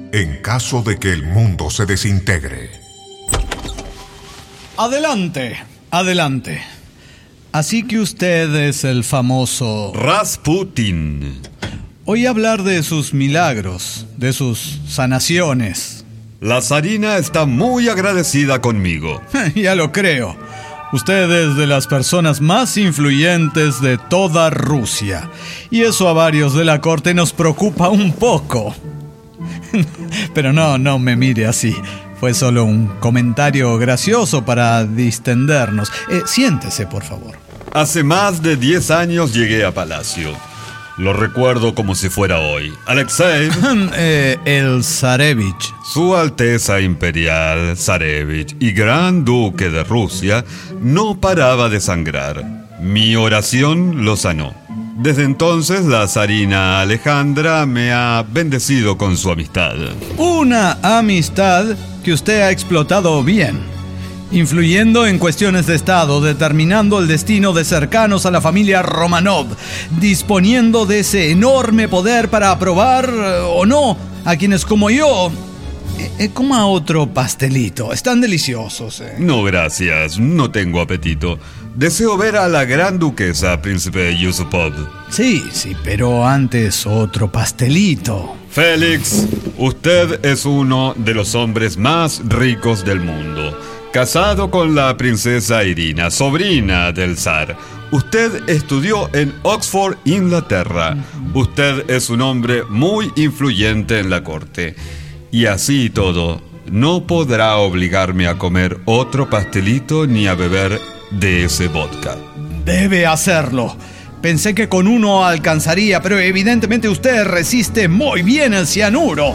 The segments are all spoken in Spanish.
en caso de que el mundo se desintegre. Adelante, adelante. Así que usted es el famoso Rasputin. Oí hablar de sus milagros, de sus sanaciones. La zarina está muy agradecida conmigo. Ya lo creo. Usted es de las personas más influyentes de toda Rusia. Y eso a varios de la corte nos preocupa un poco. Pero no me mire así. Fue solo un comentario gracioso para distendernos. Siéntese, por favor. Hace más de 10 años llegué a Palacio. Lo recuerdo como si fuera hoy. Alexei... el Zarevich. Su Alteza Imperial, Zarevich y Gran Duque de Rusia no paraba de sangrar. Mi oración lo sanó. Desde entonces la zarina Alejandra me ha bendecido con su amistad. Una amistad que usted ha explotado bien. Influyendo en cuestiones de Estado, determinando el destino de cercanos a la familia Romanov, disponiendo de ese enorme poder para aprobar o no a quienes como yo coma otro pastelito. Están deliciosos. No, gracias. No tengo apetito. Deseo ver a la gran duquesa, príncipe Yusupov. Sí, pero antes otro pastelito. Félix, usted es uno de los hombres más ricos del mundo. Casado con la princesa Irina, sobrina del zar. Usted estudió en Oxford, Inglaterra. Usted es un hombre muy influyente en la corte. Y así y todo, no podrá obligarme a comer otro pastelito ni a beber de ese vodka. Debe hacerlo. Pensé que con uno alcanzaría, pero evidentemente usted resiste muy bien el cianuro.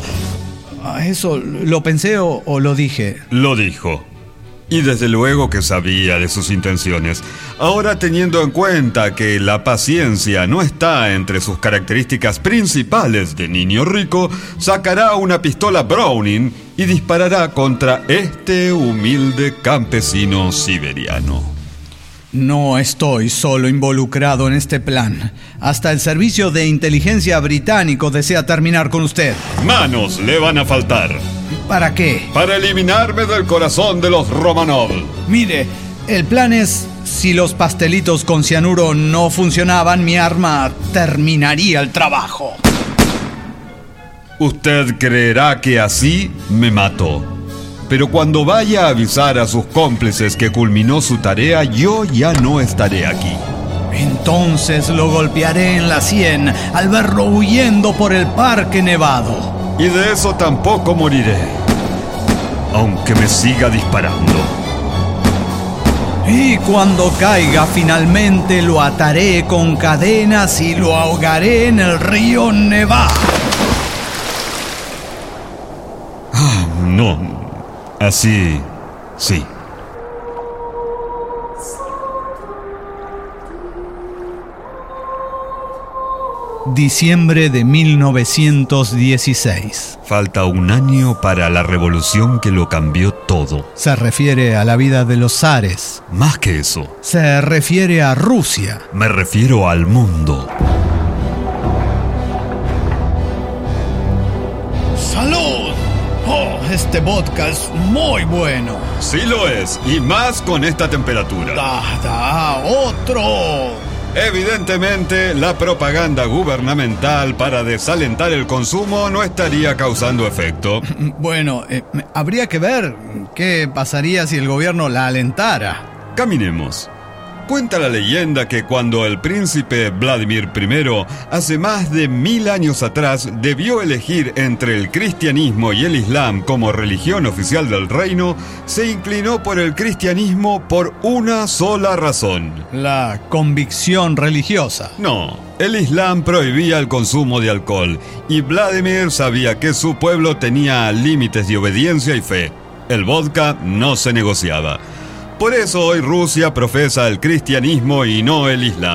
¿Eso lo pensé o lo dije? Lo dijo. Y desde luego que sabía de sus intenciones. Ahora, teniendo en cuenta que la paciencia no está entre sus características principales de niño rico, sacará una pistola Browning y disparará contra este humilde campesino siberiano. No estoy solo involucrado en este plan. Hasta el servicio de inteligencia británico desea terminar con usted. Manos le van a faltar. ¿Para qué? Para eliminarme del corazón de los Romanov. Mire, el plan es, si los pastelitos con cianuro no funcionaban, mi arma terminaría el trabajo. Usted creerá que así me mató. Pero cuando vaya a avisar a sus cómplices que culminó su tarea, yo ya no estaré aquí. Entonces lo golpearé en la sien al verlo huyendo por el parque nevado. Y de eso tampoco moriré, aunque me siga disparando. Y cuando caiga finalmente lo ataré con cadenas y lo ahogaré en el río Neva. No, así, sí. Diciembre de 1916. Falta un año para la revolución que lo cambió todo. Se refiere a la vida de los zares. Más que eso. Se refiere a Rusia. Me refiero al mundo. ¡Salud! Oh, este vodka es muy bueno. Sí lo es, y más con esta temperatura. ¡Otro! Evidentemente, la propaganda gubernamental para desalentar el consumo no estaría causando efecto. Bueno, habría que ver qué pasaría si el gobierno la alentara. Caminemos. Cuenta la leyenda que cuando el príncipe Vladimir I, hace más de 1000 años atrás, debió elegir entre el cristianismo y el islam como religión oficial del reino, se inclinó por el cristianismo por una sola razón. La convicción religiosa. No, el islam prohibía el consumo de alcohol y Vladimir sabía que su pueblo tenía límites de obediencia y fe. El vodka no se negociaba. Por eso hoy Rusia profesa el cristianismo y no el islam.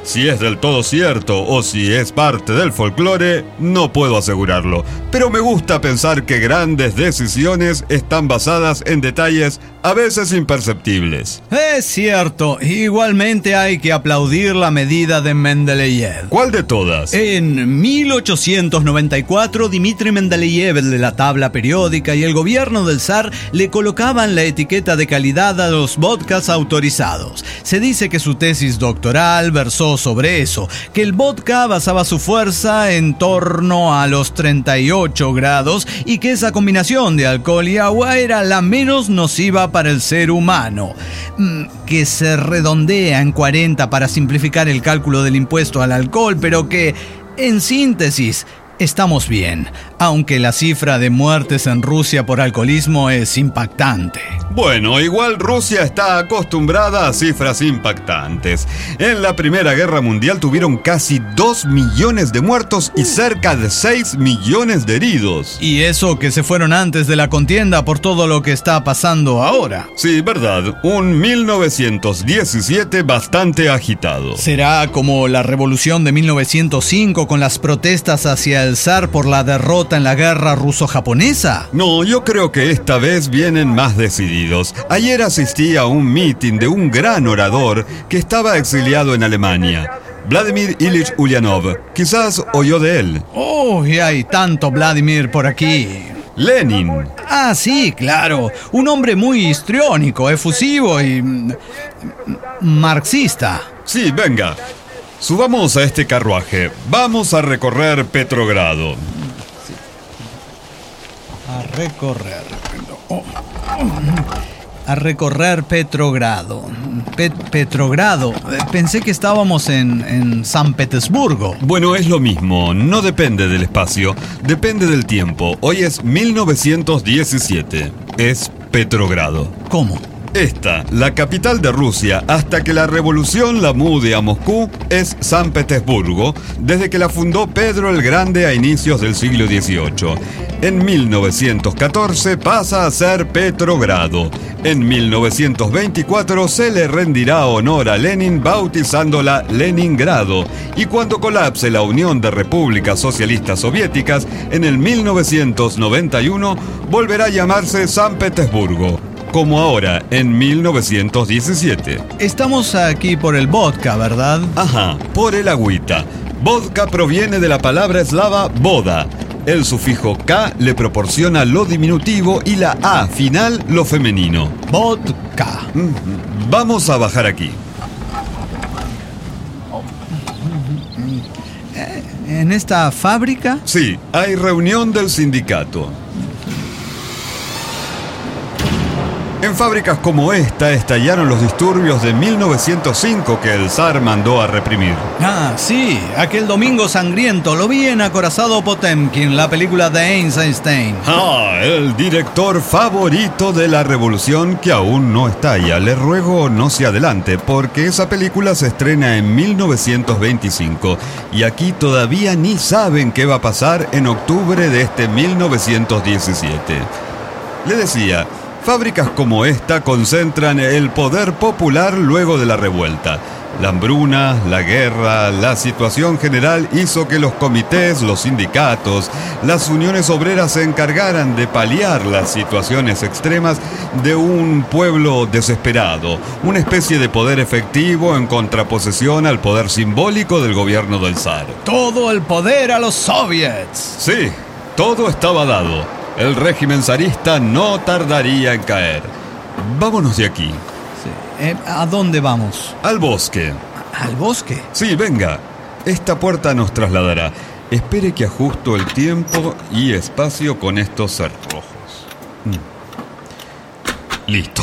Si es del todo cierto o si es parte del folclore, no puedo asegurarlo. Pero me gusta pensar que grandes decisiones están basadas en detalles a veces imperceptibles. Es cierto, igualmente hay que aplaudir la medida de Mendeleev. ¿Cuál de todas? En 1894, Dmitri Mendeleev, el de la tabla periódica, y el gobierno del zar le colocaban la etiqueta de calidad a los vodkas autorizados. Se dice que su tesis doctoral versó sobre eso, que el vodka basaba su fuerza en torno a los 38 grados y que esa combinación de alcohol y agua era la menos nociva para el ser humano, que se redondea en 40 para simplificar el cálculo del impuesto al alcohol, pero que, en síntesis, estamos bien, aunque la cifra de muertes en Rusia por alcoholismo es impactante. Bueno, igual Rusia está acostumbrada a cifras impactantes. En la Primera Guerra Mundial tuvieron casi 2 millones de muertos y cerca de 6 millones de heridos. Y eso que se fueron antes de la contienda por todo lo que está pasando ahora. Sí, verdad, un 1917 bastante agitado. ¿Será como la revolución de 1905 con las protestas hacia el zar por la derrota en la guerra ruso-japonesa? No, yo creo que esta vez vienen más decididos. Ayer asistí a un mitin de un gran orador que estaba exiliado en Alemania, Vladimir Ilich Ulyanov. Quizás oyó de él. Oh, y hay tanto Vladimir por aquí. Lenin. Ah, sí, claro. Un hombre muy histriónico, efusivo y marxista. Sí, venga. Subamos a este carruaje. Vamos a recorrer Petrogrado. A recorrer Petrogrado. Petrogrado. Pensé que estábamos en San Petersburgo. Bueno, es lo mismo. No depende del espacio. Depende del tiempo. Hoy es 1917. Es Petrogrado. ¿Cómo? Esta, la capital de Rusia, hasta que la revolución la mude a Moscú, es San Petersburgo, desde que la fundó Pedro el Grande a inicios del siglo XVIII. En 1914 pasa a ser Petrogrado. En 1924 se le rendirá honor a Lenin bautizándola Leningrado. Y cuando colapse la Unión de Repúblicas Socialistas Soviéticas, en el 1991 volverá a llamarse San Petersburgo. Como ahora, en 1917. Estamos aquí por el vodka, ¿verdad? Ajá, por el agüita. Vodka proviene de la palabra eslava boda. El sufijo K le proporciona lo diminutivo y la A final lo femenino. Vodka. Vamos a bajar aquí. ¿En esta fábrica? Sí, hay reunión del sindicato. En fábricas como esta estallaron los disturbios de 1905 que el zar mandó a reprimir. Ah, sí, aquel domingo sangriento. Lo vi en Acorazado Potemkin, la película de Eisenstein. Ah, el director favorito de la revolución que aún no estalla. Le ruego no se adelante porque esa película se estrena en 1925 y aquí todavía ni saben qué va a pasar en octubre de este 1917. Le decía, fábricas como esta concentran el poder popular luego de la revuelta. La hambruna, la guerra, la situación general hizo que los comités, los sindicatos, las uniones obreras se encargaran de paliar las situaciones extremas de un pueblo desesperado, una especie de poder efectivo en contraposición al poder simbólico del gobierno del zar. Todo el poder a los soviets. Sí, todo estaba dado. El régimen zarista no tardaría en caer. Vámonos de aquí. Sí. ¿A dónde vamos? Al bosque. ¿Al bosque? Sí, venga. Esta puerta nos trasladará. Espere que ajusto el tiempo y espacio con estos cerrojos. Listo.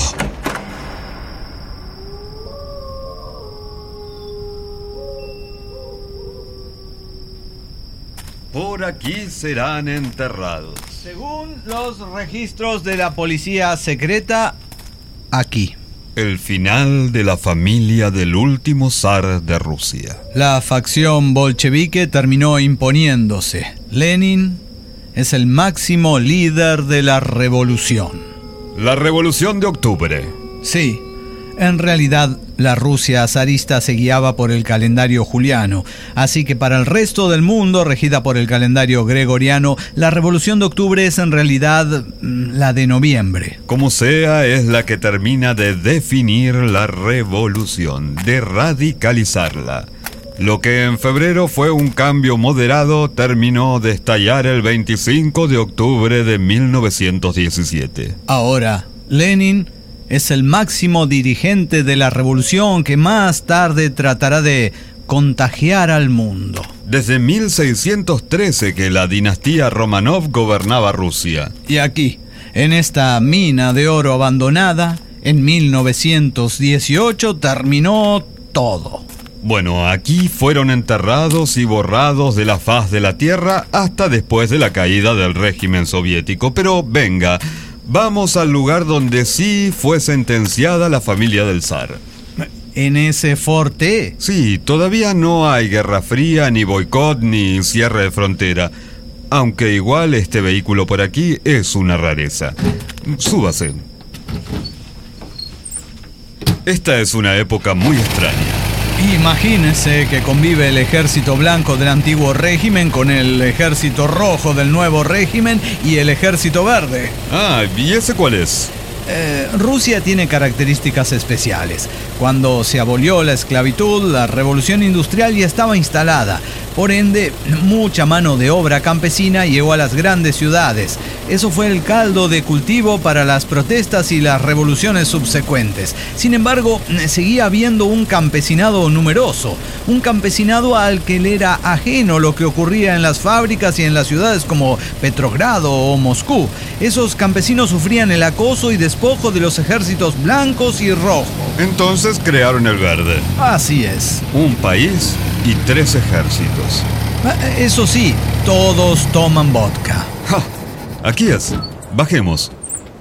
Por aquí serán enterrados. Según los registros de la policía secreta, aquí. El final de la familia del último zar de Rusia. La facción bolchevique terminó imponiéndose. Lenin es el máximo líder de la revolución. La revolución de octubre. Sí. En realidad, la Rusia zarista se guiaba por el calendario juliano, así que para el resto del mundo, regida por el calendario gregoriano, la Revolución de Octubre es en realidad la de noviembre. Como sea, es la que termina de definir la revolución, de radicalizarla. Lo que en febrero fue un cambio moderado terminó de estallar el 25 de octubre de 1917. Ahora, Lenin es el máximo dirigente de la revolución que más tarde tratará de contagiar al mundo. Desde 1613 que la dinastía Romanov gobernaba Rusia. Y aquí, en esta mina de oro abandonada, en 1918 terminó todo. Bueno, aquí fueron enterrados y borrados de la faz de la tierra hasta después de la caída del régimen soviético. Pero venga, vamos al lugar donde sí fue sentenciada la familia del zar. ¿En ese forte? Sí, todavía no hay guerra fría, ni boicot, ni cierre de frontera. Aunque igual este vehículo por aquí es una rareza. Súbase. Esta es una época muy extraña. Imagínese que convive el ejército blanco del antiguo régimen con el ejército rojo del nuevo régimen y el ejército verde. Ah, ¿y ese cuál es? Rusia tiene características especiales. Cuando se abolió la esclavitud, la revolución industrial ya estaba instalada. Por ende, mucha mano de obra campesina llegó a las grandes ciudades. Eso fue el caldo de cultivo para las protestas y las revoluciones subsecuentes. Sin embargo, seguía habiendo un campesinado numeroso. Un campesinado al que le era ajeno lo que ocurría en las fábricas y en las ciudades como Petrogrado o Moscú. Esos campesinos sufrían el acoso y despojo de los ejércitos blancos y rojos. Entonces crearon el verde. Así es. Un país y 3 ejércitos. Eso sí, todos toman vodka. ¡Ja! Aquí es. Bajemos.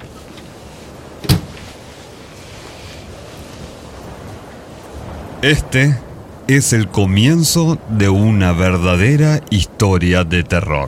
Este es el comienzo de una verdadera historia de terror.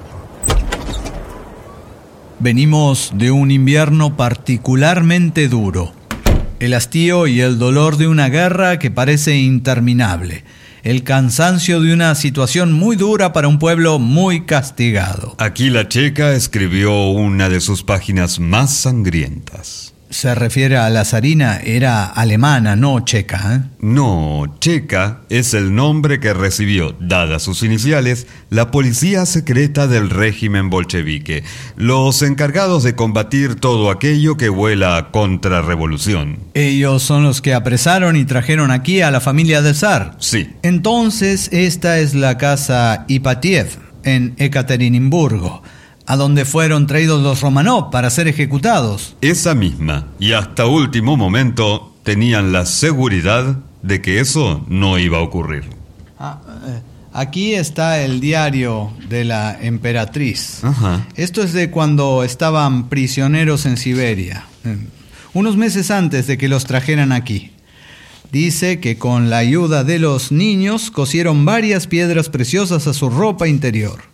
Venimos de un invierno particularmente duro. El hastío y el dolor de una guerra que parece interminable. El cansancio de una situación muy dura para un pueblo muy castigado. Aquí la checa escribió una de sus páginas más sangrientas. Se refiere a la zarina, era alemana, no checa, ¿eh? No, checa es el nombre que recibió, dadas sus iniciales, la policía secreta del régimen bolchevique, los encargados de combatir todo aquello que huela a contrarrevolución. Ellos son los que apresaron y trajeron aquí a la familia del zar. Sí. Entonces, esta es la casa Ipatiev, en Ekaterimburgo, a donde fueron traídos los Romanov para ser ejecutados. Esa misma, y hasta último momento tenían la seguridad de que eso no iba a ocurrir. Aquí está el diario de la emperatriz. Ajá. Esto es de cuando estaban prisioneros en Siberia, unos meses antes de que los trajeran aquí. Dice que con la ayuda de los niños cosieron varias piedras preciosas a su ropa interior.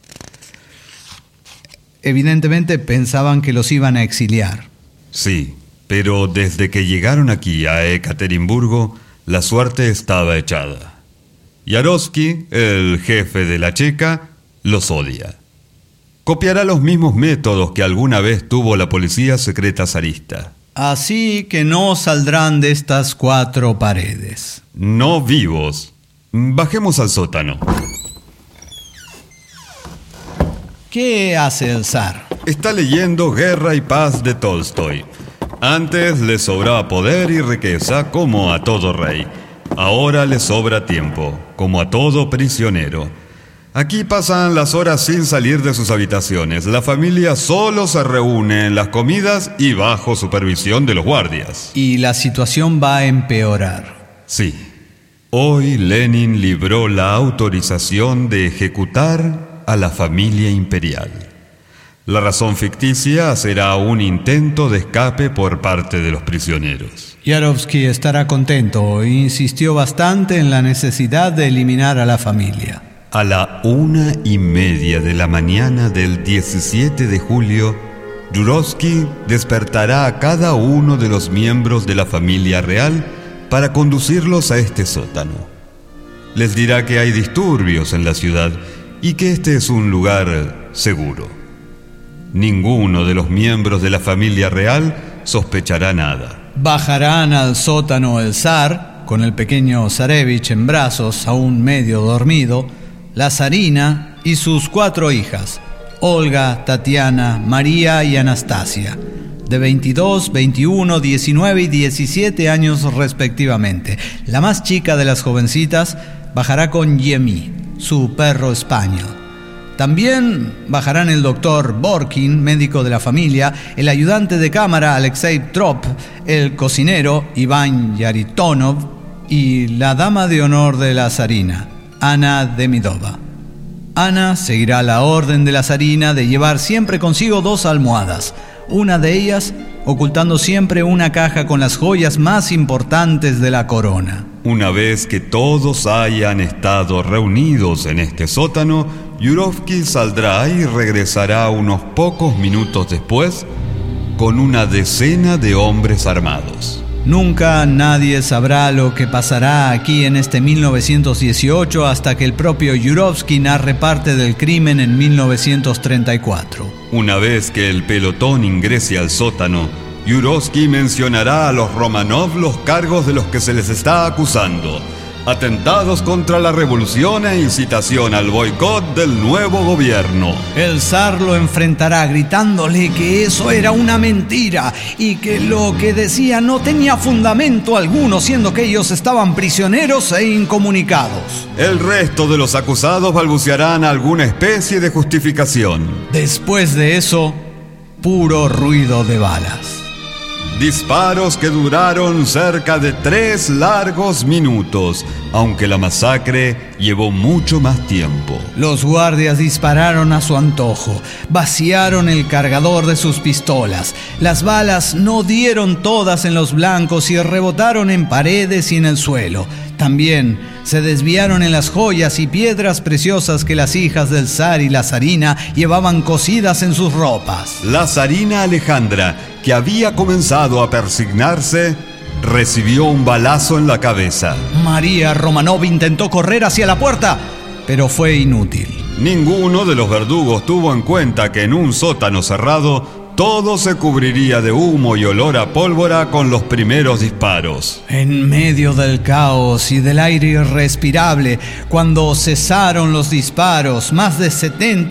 Evidentemente pensaban que los iban a exiliar. Sí, pero desde que llegaron aquí a Ekaterimburgo, la suerte estaba echada. Yarovsky, el jefe de la checa, los odia. Copiará los mismos métodos que alguna vez tuvo la policía secreta zarista. Así que no saldrán de estas 4 paredes. No vivos. Bajemos al sótano. ¿Qué hace el zar? Está leyendo Guerra y Paz de Tolstoy. Antes le sobraba poder y riqueza como a todo rey. Ahora le sobra tiempo, como a todo prisionero. Aquí pasan las horas sin salir de sus habitaciones. La familia solo se reúne en las comidas y bajo supervisión de los guardias. Y la situación va a empeorar. Sí. Hoy Lenin libró la autorización de ejecutar a la familia imperial. La razón ficticia será un intento de escape por parte de los prisioneros. Yarovsky estará contento e insistió bastante en la necesidad de eliminar a la familia. A la 1:30 de la mañana del 17 de julio, Yarovsky despertará a cada uno de los miembros de la familia real para conducirlos a este sótano. Les dirá que hay disturbios en la ciudad y que este es un lugar seguro. Ninguno de los miembros de la familia real sospechará nada. Bajarán al sótano el zar, con el pequeño Zarevich en brazos, aún medio dormido, la zarina y sus 4 hijas, Olga, Tatiana, María y Anastasia, de 22, 21, 19 y 17 años respectivamente. La más chica de las jovencitas bajará con Yemi, su perro español. También bajarán el doctor Borkin, médico de la familia, el ayudante de cámara Alexei Trop, el cocinero Iván Yaritonov y la dama de honor de la zarina, Ana Demidova. Ana seguirá la orden de la zarina de llevar siempre consigo 2 almohadas, una de ellas ocultando siempre una caja con las joyas más importantes de la corona. Una vez que todos hayan estado reunidos en este sótano, Yurovsky saldrá y regresará unos pocos minutos después con una decena de hombres armados. Nunca nadie sabrá lo que pasará aquí en este 1918 hasta que el propio Yurovsky narre parte del crimen en 1934. Una vez que el pelotón ingrese al sótano, Yurovsky mencionará a los Romanov los cargos de los que se les está acusando: atentados contra la revolución e incitación al boicot del nuevo gobierno. El zar lo enfrentará gritándole que eso era una mentira y que lo que decía no tenía fundamento alguno, siendo que ellos estaban prisioneros e incomunicados. El resto de los acusados balbucearán alguna especie de justificación. Después de eso, puro ruido de balas. Disparos que duraron cerca de 3 largos minutos, aunque la masacre llevó mucho más tiempo. Los guardias dispararon a su antojo, vaciaron el cargador de sus pistolas. Las balas no dieron todas en los blancos y rebotaron en paredes y en el suelo. También se desviaron en las joyas y piedras preciosas que las hijas del zar y la zarina llevaban cosidas en sus ropas. La zarina Alejandra, que había comenzado a persignarse, recibió un balazo en la cabeza. María Romanov intentó correr hacia la puerta, pero fue inútil. Ninguno de los verdugos tuvo en cuenta que en un sótano cerrado todo se cubriría de humo y olor a pólvora con los primeros disparos. En medio del caos y del aire irrespirable, cuando cesaron los disparos, más de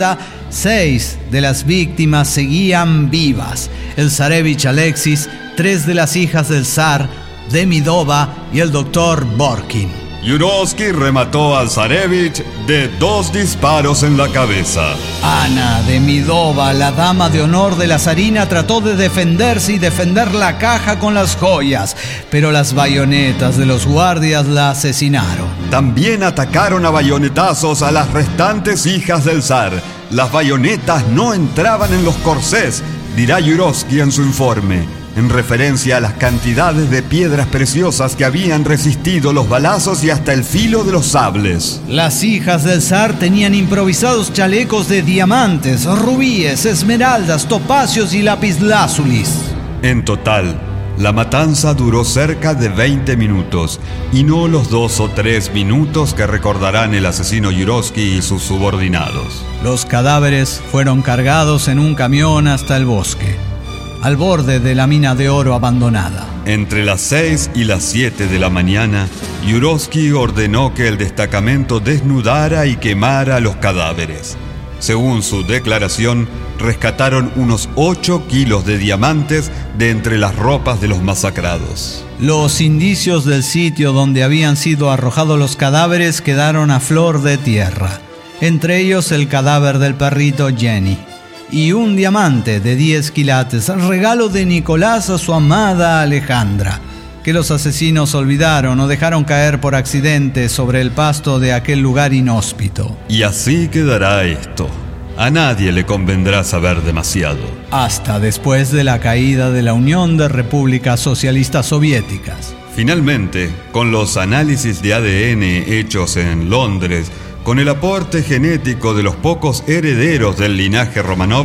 6 de las víctimas seguían vivas. El zarevich Alexis, 3 de las hijas del zar, Demidova y el doctor Borkin. Yurovsky remató al zarevich de 2 disparos en la cabeza. Ana Demidova, la dama de honor de la zarina, trató de defenderse y defender la caja con las joyas, pero las bayonetas de los guardias la asesinaron. También atacaron a bayonetazos a las restantes hijas del zar. Las bayonetas no entraban en los corsés, dirá Yurovsky en su informe, en referencia a las cantidades de piedras preciosas que habían resistido los balazos y hasta el filo de los sables. Las hijas del zar tenían improvisados chalecos de diamantes, rubíes, esmeraldas, topacios y lapislázuli. En total, la matanza duró cerca de 20 minutos, y no los 2 o 3 minutos que recordarán el asesino Yurovsky y sus subordinados. Los cadáveres fueron cargados en un camión hasta el bosque, al borde de la mina de oro abandonada. Entre las 6 y las 7 de la mañana, Yurovsky ordenó que el destacamento desnudara y quemara los cadáveres. Según su declaración, rescataron unos 8 kilos de diamantes de entre las ropas de los masacrados. Los indicios del sitio donde habían sido arrojados los cadáveres quedaron a flor de tierra, entre ellos el cadáver del perrito Jenny y un diamante de 10 quilates, regalo de Nicolás a su amada Alejandra, que los asesinos olvidaron o dejaron caer por accidente sobre el pasto de aquel lugar inhóspito. Y así quedará esto. A nadie le convendrá saber demasiado. Hasta después de la caída de la Unión de Repúblicas Socialistas Soviéticas. Finalmente, con los análisis de ADN hechos en Londres, con el aporte genético de los pocos herederos del linaje Romanov,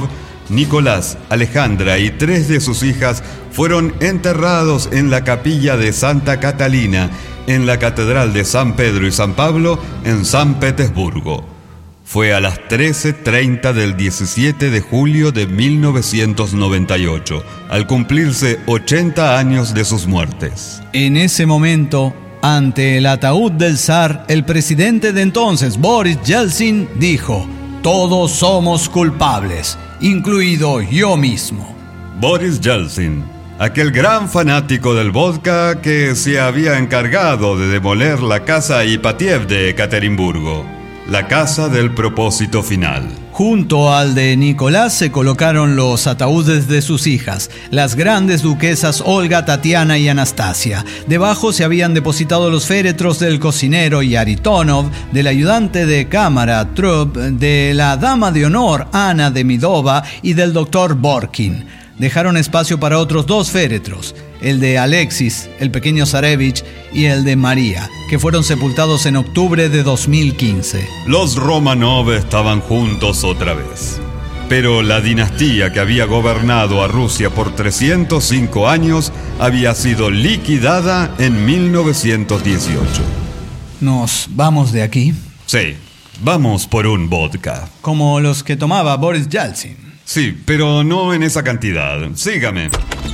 Nicolás, Alejandra y 3 de sus hijas fueron enterrados en la capilla de Santa Catalina, en la Catedral de San Pedro y San Pablo, en San Petersburgo. Fue a las 13:30 del 17 de julio de 1998, al cumplirse 80 años de sus muertes. En ese momento, ante el ataúd del zar, el presidente de entonces, Boris Yeltsin, dijo: «Todos somos culpables, incluido yo mismo». Boris Yeltsin, aquel gran fanático del vodka que se había encargado de demoler la casa Ipatiev de Ekaterimburgo, la casa del propósito final. Junto al de Nicolás se colocaron los ataúdes de sus hijas, las grandes duquesas Olga, Tatiana y Anastasia. Debajo se habían depositado los féretros del cocinero Yaritonov, del ayudante de cámara Trup, de la dama de honor Ana Demidova y del doctor Borkin. Dejaron espacio para otros 2 féretros, el de Alexis, el pequeño Zarevich, y el de María, que fueron sepultados en octubre de 2015. Los Romanov estaban juntos otra vez. Pero la dinastía que había gobernado a Rusia por 305 años había sido liquidada en 1918. ¿Nos vamos de aquí? Sí, vamos por un vodka. Como los que tomaba Boris Yeltsin. Sí, pero no en esa cantidad. Sígame.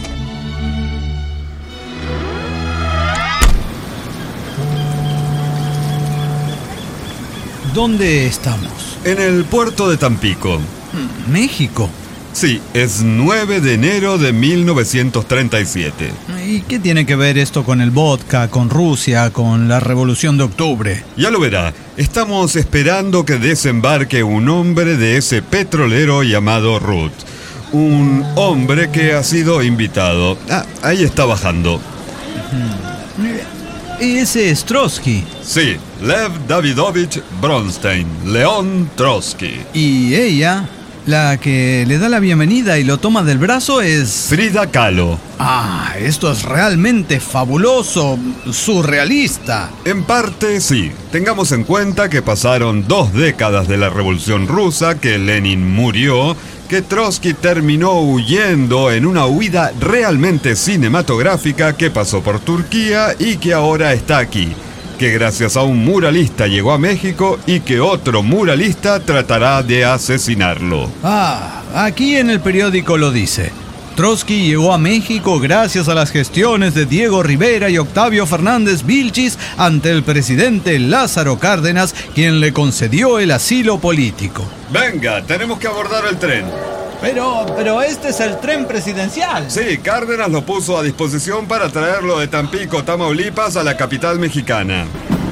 ¿Dónde estamos? En el puerto de Tampico. México. Sí, es 9 de enero de 1937. ¿Y qué tiene que ver esto con el vodka, con Rusia, con la Revolución de Octubre? Ya lo verá. Estamos esperando que desembarque un hombre de ese petrolero llamado Ruth. Un hombre que ha sido invitado. Ah, ahí está bajando. Ese es Trotsky. Sí, Lev Davidovich Bronstein, León Trotsky. Y ella, la que le da la bienvenida y lo toma del brazo, es Frida Kahlo. Ah, esto es realmente fabuloso, surrealista. En parte sí. Tengamos en cuenta que pasaron 2 décadas de la Revolución Rusa, que Lenin murió, que Trotsky terminó huyendo en una huida realmente cinematográfica que pasó por Turquía y que ahora está aquí, que gracias a un muralista llegó a México y que otro muralista tratará de asesinarlo. Ah, aquí en el periódico lo dice. Trotsky llegó a México gracias a las gestiones de Diego Rivera y Octavio Fernández Vilchis ante el presidente Lázaro Cárdenas, quien le concedió el asilo político. Venga, tenemos que abordar el tren. Pero este es el tren presidencial. Sí, Cárdenas lo puso a disposición para traerlo de Tampico, Tamaulipas, a la capital mexicana.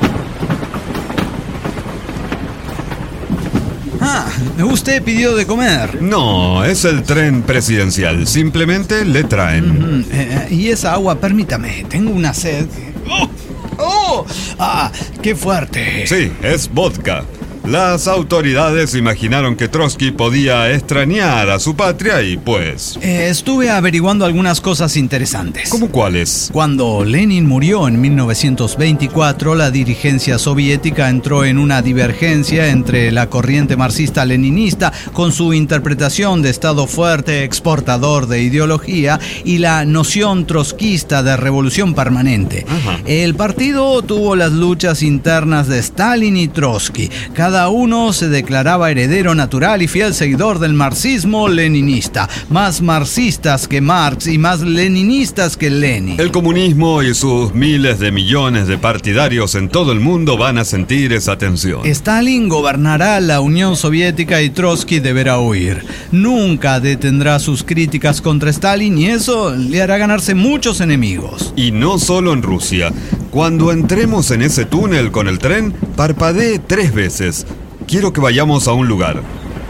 Ah, usted pidió de comer. No, es el tren presidencial. Simplemente le traen. Y esa agua, permítame, tengo una sed. ¡Oh! ¡Ah! ¡Qué fuerte! Sí, es vodka. Las autoridades imaginaron que Trotsky podía extrañar a su patria y pues... Estuve averiguando algunas cosas interesantes. ¿Cómo cuáles? Cuando Lenin murió en 1924, la dirigencia soviética entró en una divergencia entre la corriente marxista-leninista con su interpretación de Estado fuerte, exportador de ideología, y la noción trotskista de revolución permanente. Ajá. El partido tuvo las luchas internas de Stalin y Trotsky. Cada uno se declaraba heredero natural y fiel seguidor del marxismo-leninista, más marxistas que Marx y más leninistas que Lenin. El comunismo y sus miles de millones de partidarios en todo el mundo van a sentir esa tensión. Stalin gobernará la Unión Soviética y Trotsky deberá huir. Nunca detendrá sus críticas contra Stalin y eso le hará ganarse muchos enemigos. Y no solo en Rusia. Cuando entremos en ese túnel con el tren, parpadee 3 veces. Quiero que vayamos a un lugar.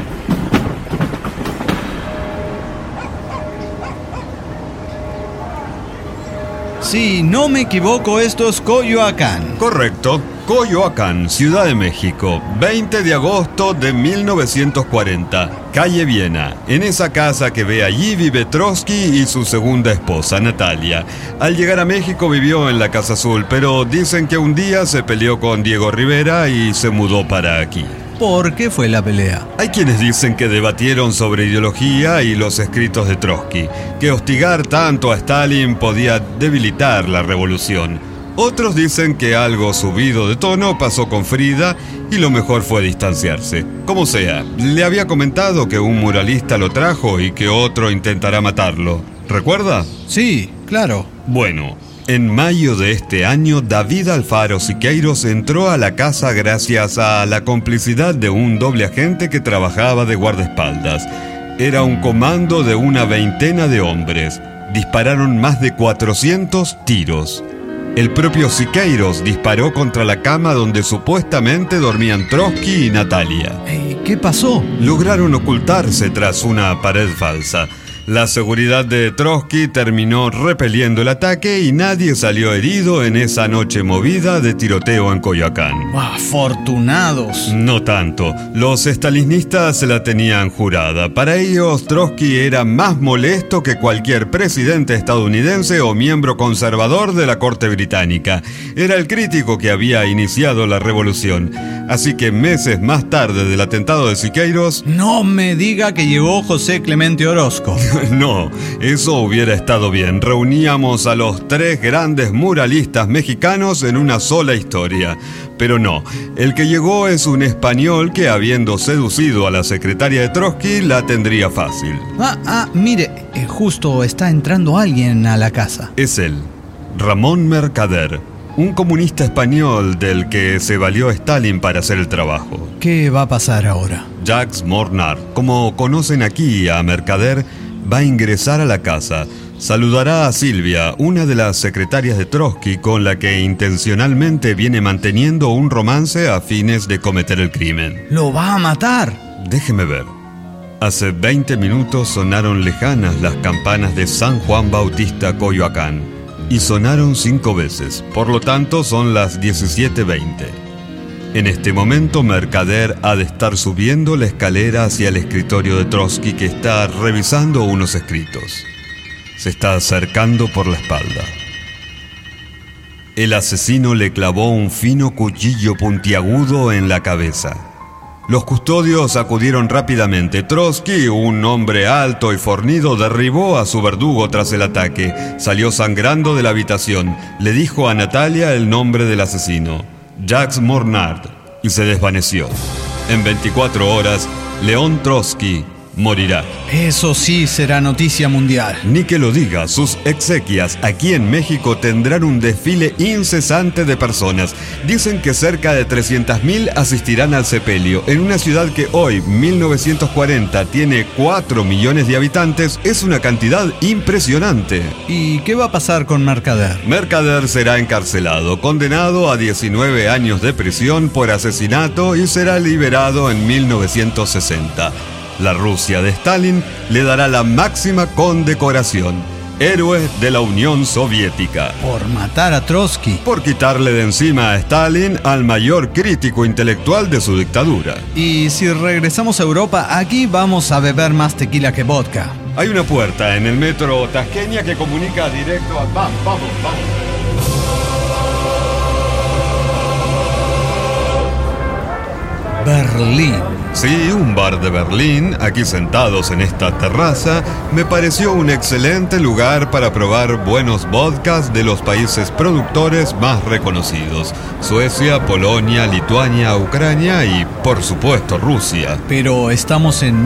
Si no me equivoco, esto es Coyoacán. Correcto. Coyoacán, Ciudad de México, 20 de agosto de 1940, calle Viena. En esa casa que ve allí vive Trotsky y su segunda esposa, Natalia. Al llegar a México vivió en la Casa Azul, pero dicen que un día se peleó con Diego Rivera y se mudó para aquí. ¿Por qué fue la pelea? Hay quienes dicen que debatieron sobre ideología y los escritos de Trotsky, que hostigar tanto a Stalin podía debilitar la revolución. Otros dicen que algo subido de tono pasó con Frida y lo mejor fue distanciarse. Como sea, le había comentado que un muralista lo trajo y que otro intentará matarlo. ¿Recuerda? Sí, claro. Bueno, en mayo de este año, David Alfaro Siqueiros entró a la casa gracias a la complicidad de un doble agente que trabajaba de guardaespaldas. Era un comando de una veintena de hombres. Dispararon más de 400 tiros. El propio Siqueiros disparó contra la cama donde supuestamente dormían Trotsky y Natalia. ¿Qué pasó? Lograron ocultarse tras una pared falsa. La seguridad de Trotsky terminó repeliendo el ataque y nadie salió herido en esa noche movida de tiroteo en Coyoacán. ¡Afortunados! No tanto. Los estalinistas se la tenían jurada. Para ellos, Trotsky era más molesto que cualquier presidente estadounidense o miembro conservador de la corte británica. Era el crítico que había iniciado la revolución. Así que meses más tarde del atentado de Siqueiros... No me diga que llegó José Clemente Orozco. No, eso hubiera estado bien. Reuníamos a los 3 grandes muralistas mexicanos en una sola historia. Pero no, el que llegó es un español que, habiendo seducido a la secretaria de Trotsky, la tendría fácil. Mire, justo está entrando alguien a la casa. Es él, Ramón Mercader, un comunista español del que se valió Stalin para hacer el trabajo. ¿Qué va a pasar ahora? Jacques Mornard, como conocen aquí a Mercader, va a ingresar a la casa. Saludará a Silvia, una de las secretarias de Trotsky con la que intencionalmente viene manteniendo un romance a fines de cometer el crimen. ¿Lo va a matar? Déjeme ver. Hace 20 minutos sonaron lejanas las campanas de San Juan Bautista, Coyoacán. Y sonaron 5 veces, por lo tanto son las 17:20. En este momento, Mercader ha de estar subiendo la escalera hacia el escritorio de Trotsky, que está revisando unos escritos. Se está acercando por la espalda. El asesino le clavó un fino cuchillo puntiagudo en la cabeza. Los custodios acudieron rápidamente. Trotsky, un hombre alto y fornido, derribó a su verdugo tras el ataque. Salió sangrando de la habitación. Le dijo a Natalia el nombre del asesino, Jacques Mornard, y se desvaneció. En 24 horas, León Trotsky morirá. Eso sí será noticia mundial. Ni que lo diga, sus exequias aquí en México tendrán un desfile incesante de personas. Dicen que cerca de 300.000 asistirán al sepelio. En una ciudad que hoy, 1940, tiene 4 millones de habitantes, es una cantidad impresionante. ¿Y qué va a pasar con Mercader? Mercader será encarcelado, condenado a 19 años de prisión por asesinato y será liberado en 1960. La Rusia de Stalin le dará la máxima condecoración, héroe de la Unión Soviética. ¿Por matar a Trotsky? Por quitarle de encima a Stalin al mayor crítico intelectual de su dictadura. Y si regresamos a Europa, aquí vamos a beber más tequila que vodka. Hay una puerta en el metro Tasqueña que comunica directo a... Vamos. Berlín. Sí, un bar de Berlín, aquí sentados en esta terraza, me pareció un excelente lugar para probar buenos vodkas de los países productores más reconocidos. Suecia, Polonia, Lituania, Ucrania y, por supuesto, Rusia. Pero estamos en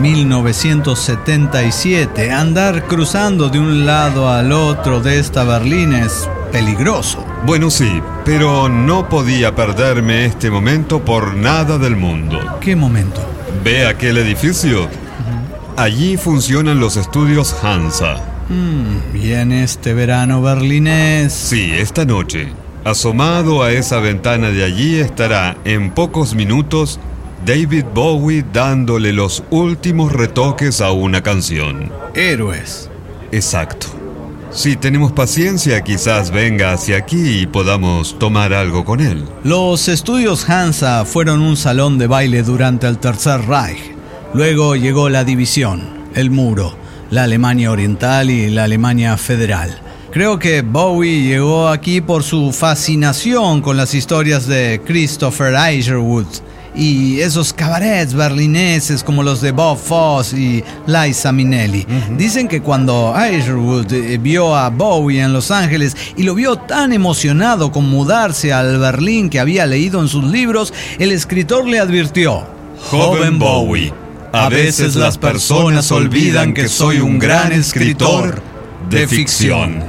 1977. Andar cruzando de un lado al otro de esta Berlín es peligroso. Bueno, sí, pero no podía perderme este momento por nada del mundo. ¿Qué momento? ¿Ve aquel edificio? Allí funcionan los estudios Hansa. ¿Y en este verano berlinés? Sí, esta noche. Asomado a esa ventana de allí estará, en pocos minutos, David Bowie dándole los últimos retoques a una canción. Héroes. Exacto. Si tenemos paciencia, quizás venga hacia aquí y podamos tomar algo con él. Los estudios Hansa fueron un salón de baile durante el Tercer Reich. Luego llegó la división, el muro, la Alemania Oriental y la Alemania Federal. Creo que Bowie llegó aquí por su fascinación con las historias de Christopher Isherwood y esos cabarets berlineses como los de Bob Fosse y Liza Minnelli. Dicen que cuando Isherwood vio a Bowie en Los Ángeles y lo vio tan emocionado con mudarse al Berlín que había leído en sus libros, el escritor le advirtió: Joven Bowie, a veces las personas olvidan que soy un gran escritor de ficción.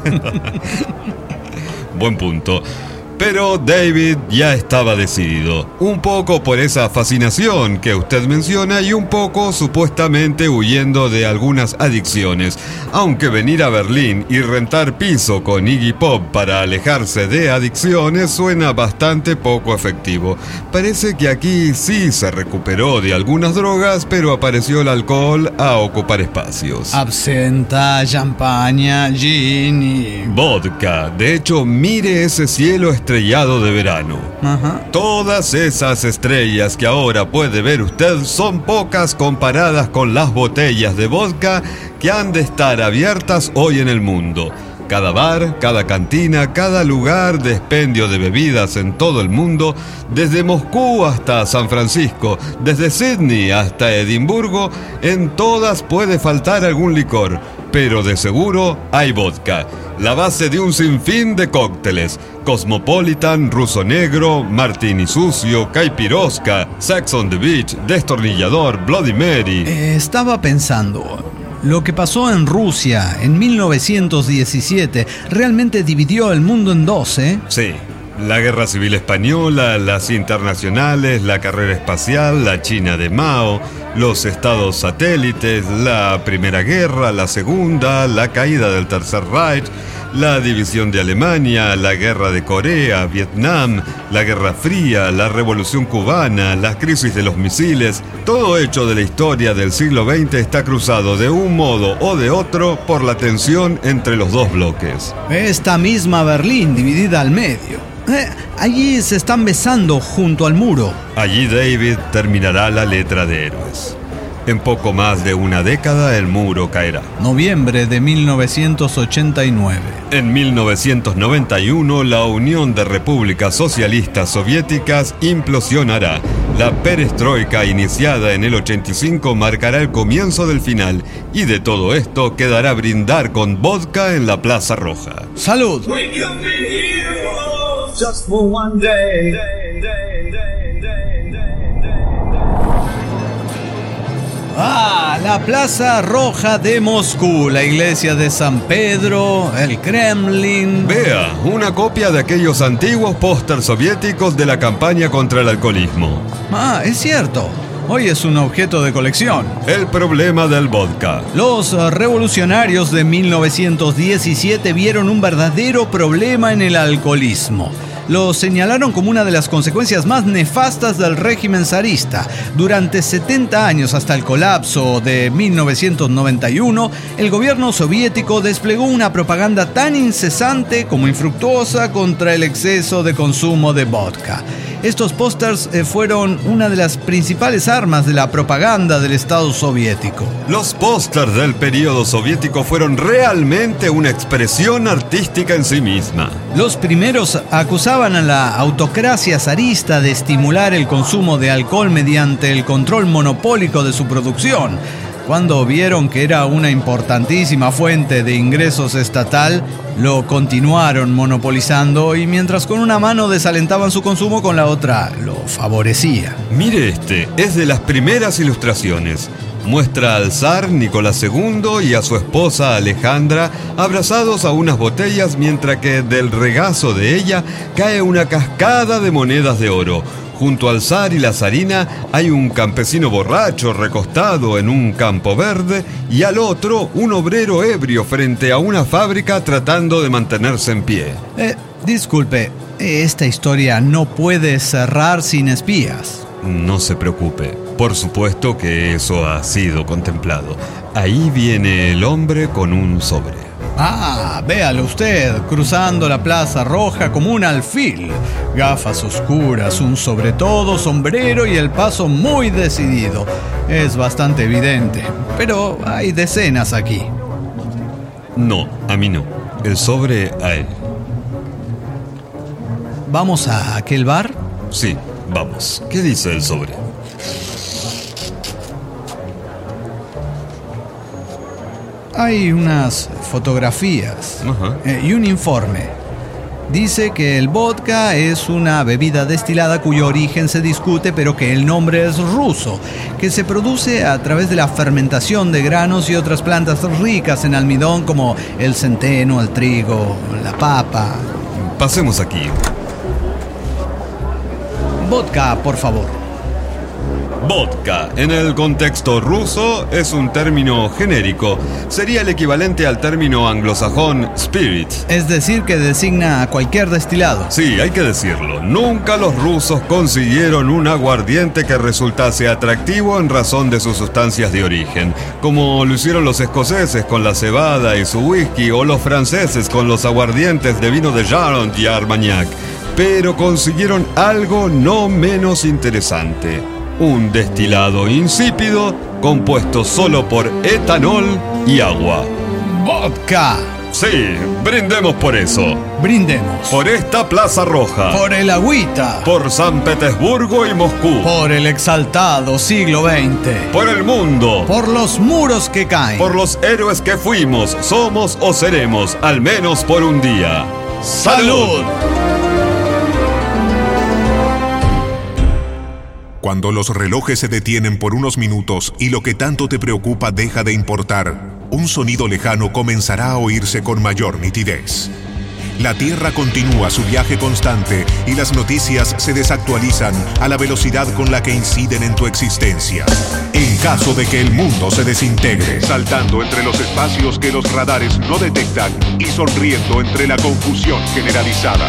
Buen punto. Pero David ya estaba decidido, un poco por esa fascinación que usted menciona y un poco supuestamente huyendo de algunas adicciones, aunque venir a Berlín y rentar piso con Iggy Pop para alejarse de adicciones suena bastante poco efectivo. Parece que aquí sí se recuperó de algunas drogas, pero apareció el alcohol a ocupar espacios. Absenta, champaña, gin y... vodka. De hecho, mire ese cielo estrellado de verano. Todas esas estrellas que ahora puede ver usted son pocas comparadas con las botellas de vodka que han de estar abiertas hoy en el mundo. Cada bar, cada cantina, cada lugar de expendio de bebidas en todo el mundo, desde Moscú hasta San Francisco, desde Sydney hasta Edimburgo, en todas puede faltar algún licor, pero de seguro hay vodka, la base de un sinfín de cócteles: Cosmopolitan, Ruso Negro, Martini Sucio, Caipirosca, Sex on the Beach, Destornillador, Bloody Mary. Estaba pensando... Lo que pasó en Rusia en 1917 realmente dividió el mundo en dos, ¿eh? Sí, la Guerra Civil Española, las internacionales, la carrera espacial, la China de Mao, los estados satélites, la Primera Guerra, la Segunda, la caída del Tercer Reich, la división de Alemania, la Guerra de Corea, Vietnam, la Guerra Fría, la Revolución Cubana, la crisis de los misiles. Todo hecho de la historia del siglo XX está cruzado de un modo o de otro por la tensión entre los dos bloques. Esta misma Berlín dividida al medio. Allí se están besando junto al muro. Allí David terminará la letra de Héroes. En poco más de una década el muro caerá. Noviembre de 1989. En 1991 la Unión de Repúblicas Socialistas Soviéticas implosionará. La perestroika iniciada en el 85 marcará el comienzo del final, y de todo esto quedará brindar con vodka en la Plaza Roja. ¡Salud! Just for one day. La Plaza Roja de Moscú, la iglesia de San Pedro, el Kremlin. Vea, una copia de aquellos antiguos pósters soviéticos de la campaña contra el alcoholismo. Es cierto. Hoy es un objeto de colección. El problema del vodka. Los revolucionarios de 1917 vieron un verdadero problema en el alcoholismo. Lo señalaron como una de las consecuencias más nefastas del régimen zarista. Durante 70 años, hasta el colapso de 1991, el gobierno soviético desplegó una propaganda tan incesante como infructuosa contra el exceso de consumo de vodka. Estos pósters fueron una de las principales armas de la propaganda del Estado soviético. Los pósters del periodo soviético fueron realmente una expresión artística en sí misma. Los primeros acusaban a la autocracia zarista de estimular el consumo de alcohol mediante el control monopólico de su producción. Cuando vieron que era una importantísima fuente de ingresos estatal, lo continuaron monopolizando, y mientras con una mano desalentaban su consumo, con la otra lo favorecía. Mire este, es de las primeras ilustraciones. Muestra al zar Nicolás II y a su esposa Alejandra abrazados a unas botellas, mientras que del regazo de ella cae una cascada de monedas de oro. Junto al zar y la zarina hay un campesino borracho recostado en un campo verde, y al otro un obrero ebrio frente a una fábrica tratando de mantenerse en pie. Disculpe, esta historia no puede cerrar sin espías. No se preocupe, por supuesto que eso ha sido contemplado. Ahí viene el hombre con un sobre. Véalo usted, cruzando la Plaza Roja como un alfil. Gafas oscuras, un sobretodo, sombrero y el paso muy decidido. Es bastante evidente, pero hay decenas aquí. No, a mí no. El sobre a él. ¿Vamos a aquel bar? Sí, Vamos, ¿qué dice el sobre? Hay unas fotografías y un informe. Dice que el vodka es una bebida destilada cuyo origen se discute, pero que el nombre es ruso, que se produce a través de la fermentación de granos y otras plantas ricas en almidón como el centeno, el trigo, la papa. Pasemos aquí. Vodka, por favor. Vodka, en el contexto ruso, es un término genérico. Sería el equivalente al término anglosajón spirit. Es decir, que designa a cualquier destilado. Sí, hay que decirlo. Nunca los rusos consiguieron un aguardiente que resultase atractivo en razón de sus sustancias de origen, como lo hicieron los escoceses con la cebada y su whisky, o los franceses con los aguardientes de vino de Jarond y Armagnac. Pero consiguieron algo no menos interesante. Un destilado insípido compuesto solo por etanol y agua. ¡Vodka! Sí, brindemos por eso. Brindemos. Por esta Plaza Roja. Por el agüita. Por San Petersburgo y Moscú. Por el exaltado siglo XX. Por el mundo. Por los muros que caen. Por los héroes que fuimos, somos o seremos, al menos por un día. ¡Salud! Cuando los relojes se detienen por unos minutos y lo que tanto te preocupa deja de importar, un sonido lejano comenzará a oírse con mayor nitidez. La Tierra continúa su viaje constante y las noticias se desactualizan a la velocidad con la que inciden en tu existencia. En caso de que el mundo se desintegre, saltando entre los espacios que los radares no detectan y sonriendo entre la confusión generalizada.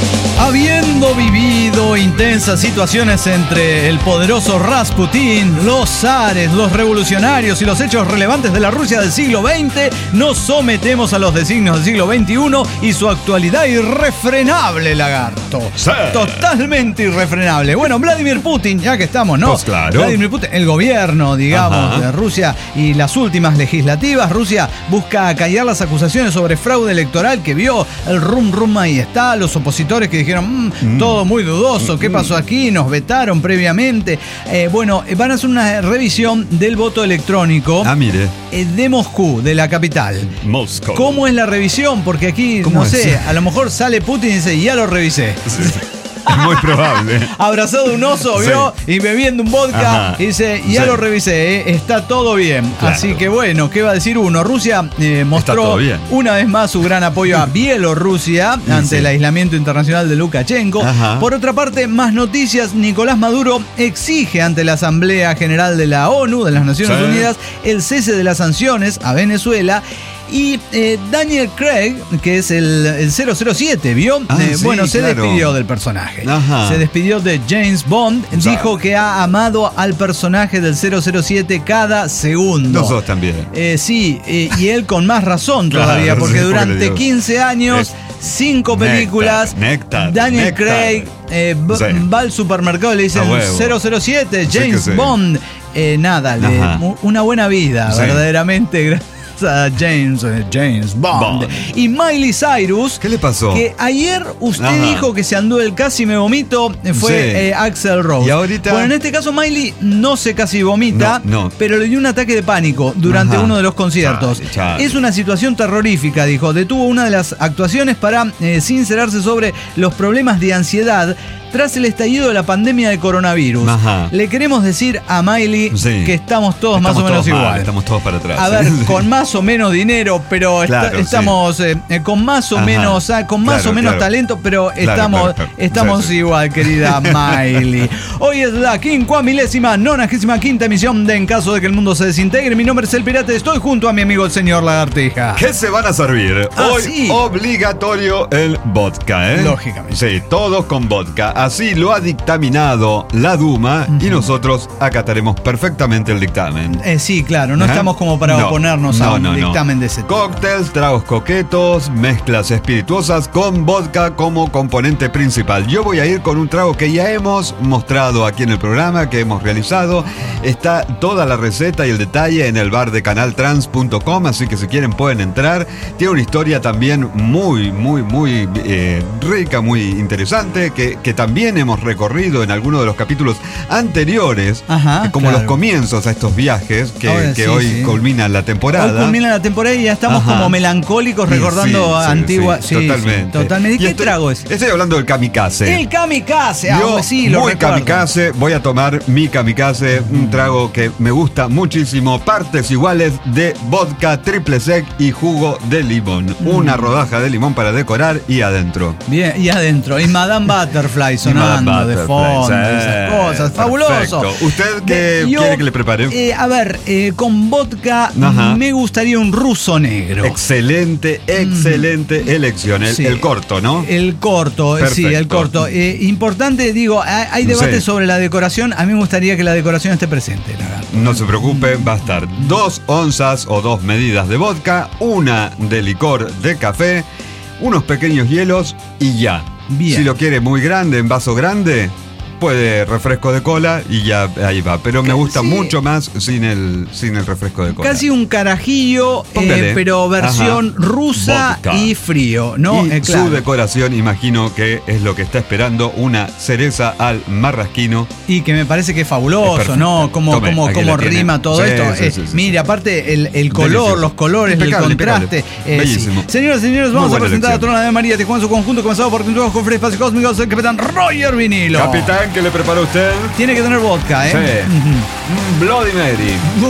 Habiendo vivido intensas situaciones entre el poderoso Rasputín, los zares, los revolucionarios y los hechos relevantes de la Rusia del siglo XX, nos sometemos a los designios del siglo XXI y su actualidad irrefrenable, lagarto. Sí. Totalmente irrefrenable. Bueno, Vladimir Putin, ya que estamos, ¿no? Pues claro. Vladimir Putin, el gobierno, digamos, de Rusia y las últimas legislativas. Rusia busca acallar las acusaciones sobre fraude electoral que vio. El rum ahí está. Los opositores que dijeron, todo muy dudoso, ¿qué pasó aquí? Nos vetaron previamente. Bueno, van a hacer una revisión del voto electrónico. Mire. De Moscú, de la capital. Moscú. ¿Cómo es la revisión? Porque aquí, no sé, a lo mejor sale Putin y dice, ya lo revisé. Sí. Es muy probable. Abrazado de un oso, ¿vio? Sí. Y bebiendo un vodka. Y dice, ya lo revisé, está todo bien. Claro. Así que bueno, ¿qué va a decir uno? Rusia mostró una vez más su gran apoyo a Bielorrusia ante el aislamiento internacional de Lukashenko. Por otra parte, más noticias. Nicolás Maduro exige ante la Asamblea General de la ONU, de las Naciones Unidas, el cese de las sanciones a Venezuela. Y Daniel Craig, que es el 007, ¿vio? Se despidió del personaje. Se despidió de James Bond. Dijo que ha amado al personaje del 007 cada segundo. Nosotros también. Sí, y él con más razón todavía, porque durante 15 años, 5 películas, Daniel Craig va al supermercado y le dicen 007, James Bond. Una buena vida, verdaderamente. A James Bond. Y Miley Cyrus. ¿Qué le pasó? Que ayer usted dijo que se andó el casi me vomito. Fue Axl Rose. Y ahorita. Bueno, en este caso Miley no se casi vomita, pero le dio un ataque de pánico durante uno de los conciertos. Es una situación terrorífica, dijo. Detuvo una de las actuaciones para sincerarse sobre los problemas de ansiedad tras el estallido de la pandemia de coronavirus. Le queremos decir a Miley que estamos todos más o menos igual. Estamos todos para atrás. A ver, con más o menos dinero, pero estamos con más o menos, con más o menos talento, pero estamos igual, querida Miley. Hoy es la 95ª emisión de En caso de que el mundo se desintegre. Mi nombre es El Pirata y estoy junto a mi amigo el señor Lagartija. ¿Qué se van a servir? Hoy obligatorio el vodka, ¿eh? Lógicamente. Sí, todos con vodka. Así lo ha dictaminado la Duma y nosotros acataremos perfectamente el dictamen. Sí, claro, no estamos como para oponernos ahora. un dictamen de ese tipo. Cócteles, tragos coquetos, mezclas espirituosas con vodka como componente principal. Yo voy a ir con un trago que ya hemos mostrado aquí en el programa, que hemos realizado. Está toda la receta y el detalle en el bar de canaltrans.com, así que si quieren pueden entrar. Tiene una historia también muy rica, muy interesante, que también hemos recorrido en algunos de los capítulos anteriores, como los comienzos a estos viajes que hoy culminan la temporada. Hoy culmina la temporada y ya estamos como melancólicos recordando antiguas. Sí, totalmente. ¿Y qué trago es? Estoy hablando del kamikaze. El kamikaze, Yo, lo muy recuerdo. kamikaze, voy a tomar mi kamikaze, un trago que me gusta muchísimo. Partes iguales de vodka, triple sec y jugo de limón. Una rodaja de limón para decorar y adentro. Bien, y adentro. Y Madame Butterfly sonando de fondo. Esas cosas. Fabuloso. Perfecto. ¿Usted qué quiere que le prepare? A ver, con vodka me gustaría un ruso negro. Excelente elección. El corto, ¿no? El corto, perfecto. Sí, el corto. Importante, digo, hay debate sobre la decoración. A mí me gustaría que la decoración esté presente, la verdad. No se preocupe, va a estar 2 onzas o 2 medidas de vodka, una de licor de café, unos pequeños hielos y ya. Bien. Si lo quiere muy grande, en vaso grande, puede refresco de cola y ya ahí va. Pero me gusta mucho más sin el refresco de cola. Casi un carajillo, pero versión rusa vodka. Y frío, ¿no? Y claro. su decoración, imagino que es lo que está esperando, una cereza al marrasquino. Y que me parece que es fabuloso, Es ¿no? Cómo rima todo esto. Mire, aparte el color, delicioso. los colores, Impecable, el contraste. Bellísimo. Señoras y señores, vamos a presentar elección. a Trona de María Tijuana, su conjunto comenzado por Tintuajos con Free Espacio Cósmicos, el capitán Roger Vinilo. Capitán, ¿qué le preparó usted? Tiene que tener vodka, ¿eh? Sí. Bloody Mary.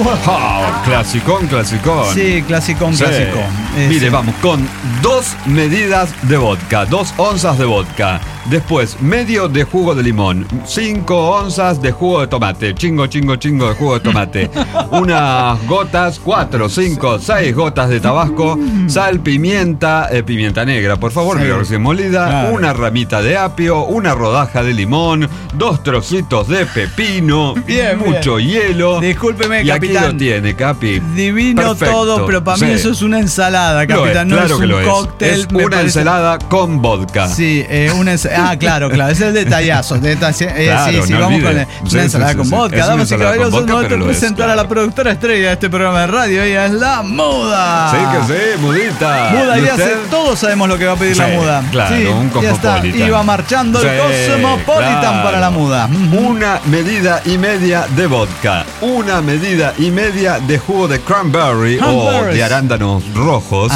Clasicón. Sí, clasicón. Mire, vamos con 2 medidas de vodka, 2 onzas de vodka. Después, medio de jugo de limón, 5 onzas de jugo de tomate, chingo de jugo de tomate. Unas gotas, 4, 5, 6 gotas de tabasco, sal, pimienta negra, por favor, pero recién molida, claro. Una ramita de apio, una rodaja de limón, 2 trocitos de pepino, mucho hielo. Discúlpeme, y capitán. aquí lo tiene, Capi. Divino. Perfecto. Todo, pero para mí eso es una ensalada, capitán. No claro es un cóctel. Es una ensalada con vodka. Sí, una ensalada. Claro, es el detallazo. Claro, sí, no vamos olvide. con una ensalada con vodka. Damas y caballeros, es momento de presentar a la productora estrella de este programa de radio. Ella es la Muda. Sí, que sí, Mudita. Muda, ya todos sabemos lo que va a pedir la Muda. Claro, sí, un Cosmopolitan. Iba marchando el Cosmopolitan para la Muda. Una medida y media de vodka, una medida y media de jugo de cranberry o de arándanos rojos,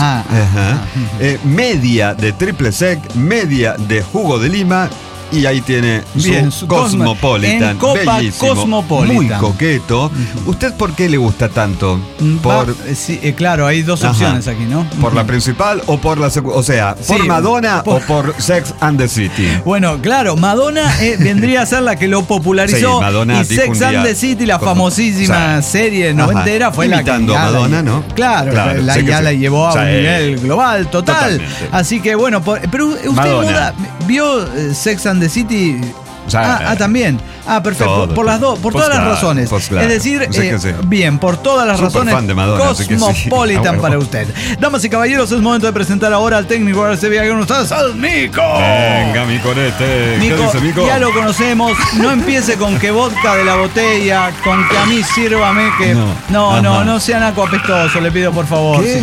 media de triple sec, media de jugo de lima. Y ahí tiene su Cosmopolitan, bellísimo, Cosmopolitan. Muy coqueto. ¿Usted por qué le gusta tanto? Claro, hay 2 opciones aquí, ¿no? ¿Por la principal o por la segunda? O sea, ¿por Madonna o por Sex and the City? Bueno, claro, Madonna vendría a ser la que lo popularizó. Sí, Madonna y Sex and the City, la famosísima serie noventera, fue imitando la que a Madonna, ¿no? Claro, la llevó a un nivel global, total. Totalmente. Así que bueno, pero usted, Muda, vio Sex and the City. También. Perfecto. Todo, por las dos, por todas las razones. Claro. Es decir, Sí. Bien, por todas las razones. Fan de Madonna, Cosmopolitan para usted. Damas y caballeros, es momento de presentar ahora al técnico de RCB con ustedes, al Mico. Venga, mi corete. Mico, ¿Qué dice, Mico? ya lo conocemos. No empiece con que vodka de la botella, con que a mí sírvame que. No sean acuapestosos, le pido por favor. ¿Qué? Sí.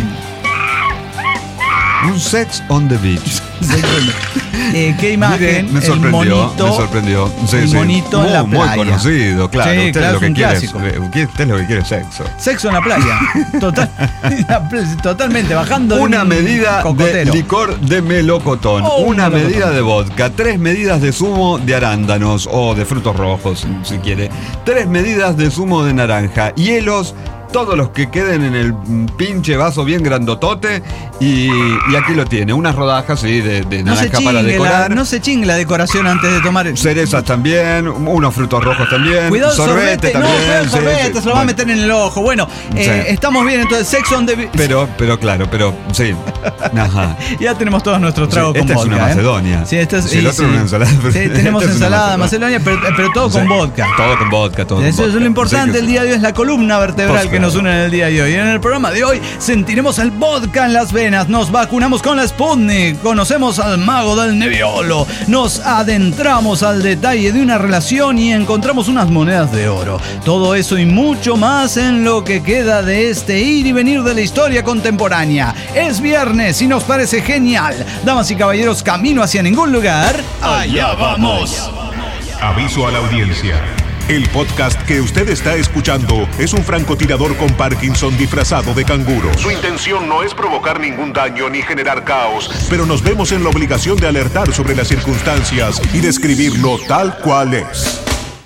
Un sex on the beach. Qué imagen. Mire, me sorprendió. Sí, el monito en la playa. Muy conocido, claro. Sí, usted claro, lo que es un quiere clásico. Usted lo que quiere es sexo. Sexo en la playa. Totalmente, bajando de Una un medida cocotero. de licor de melocotón. Una medida de vodka. 3 medidas de zumo de arándanos o de frutos rojos, si quiere. 3 medidas de zumo de naranja. Hielos. Todos los que queden en el pinche vaso bien grandotote. Y aquí lo tiene. Unas rodajas, sí, de naranja para decorar. No se chingue la decoración antes de tomar. Cerezas también. Unos frutos rojos también. Cuidado, sorbete también. No, sorbete, se lo va a meter en el ojo. Bueno, estamos bien, entonces, Sex on the Beach. Pero claro, sí. Ajá. Ya tenemos todos nuestros tragos con esta vodka. Es una Macedonia. Sí, esta es. El otro es una ensalada. Sí, tenemos ensalada Macedonia, pero todo con vodka. Todo con vodka, todo. Eso es lo importante. El día de hoy es la columna vertebral que que nos unen el día de hoy. En el programa de hoy sentiremos el vodka en las venas, nos vacunamos con la Sputnik, conocemos al mago del Nebbiolo, nos adentramos al detalle de una relación y encontramos unas monedas de oro. Todo eso y mucho más en lo que queda de este ir y venir de la historia contemporánea. Es viernes y nos parece genial. Damas y caballeros, camino hacia ningún lugar. ¡Allá vamos! Aviso a la audiencia. El podcast que usted está escuchando es un francotirador con Parkinson disfrazado de canguro. Su intención no es provocar ningún daño ni generar caos, pero nos vemos en la obligación de alertar sobre las circunstancias y describirlo tal cual es.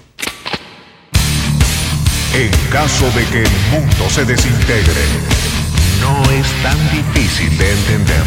En caso de que el mundo se desintegre, no es tan difícil de entender.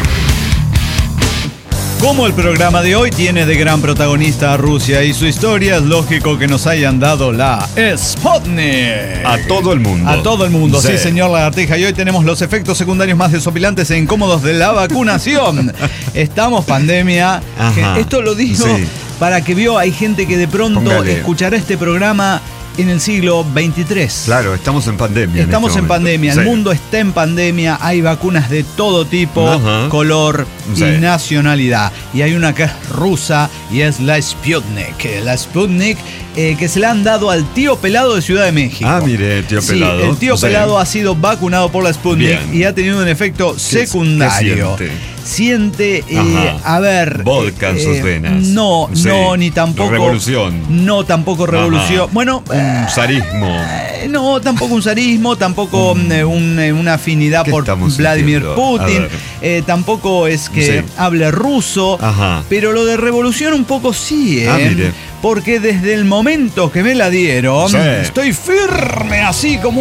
Como el programa de hoy tiene de gran protagonista a Rusia y su historia, es lógico que nos hayan dado la Sputnik. A todo el mundo. A todo el mundo, sí, señor Lagartija. Y hoy tenemos los efectos secundarios más desopilantes e incómodos de la vacunación. Estamos pandemia. Esto lo digo para que hay gente que de pronto escuchará este programa en el siglo XXIII. Claro, estamos en pandemia. Estamos en pandemia, el mundo está en pandemia, hay vacunas de todo tipo, color y nacionalidad. Y hay una que es rusa y es la Sputnik. La Sputnik que se la han dado al tío pelado de Ciudad de México. Ah, mire, el tío pelado. El tío pelado ha sido vacunado por la Sputnik y ha tenido un efecto secundario. Siente, a ver... vodka en sus venas. No, ni tampoco... Revolución. No, tampoco revolución. Bueno... un zarismo. No, tampoco un zarismo, tampoco una afinidad por Vladimir Putin. Tampoco es que hable ruso. Pero lo de revolución un poco sí, mire. Porque desde el momento que me la dieron, estoy firme así como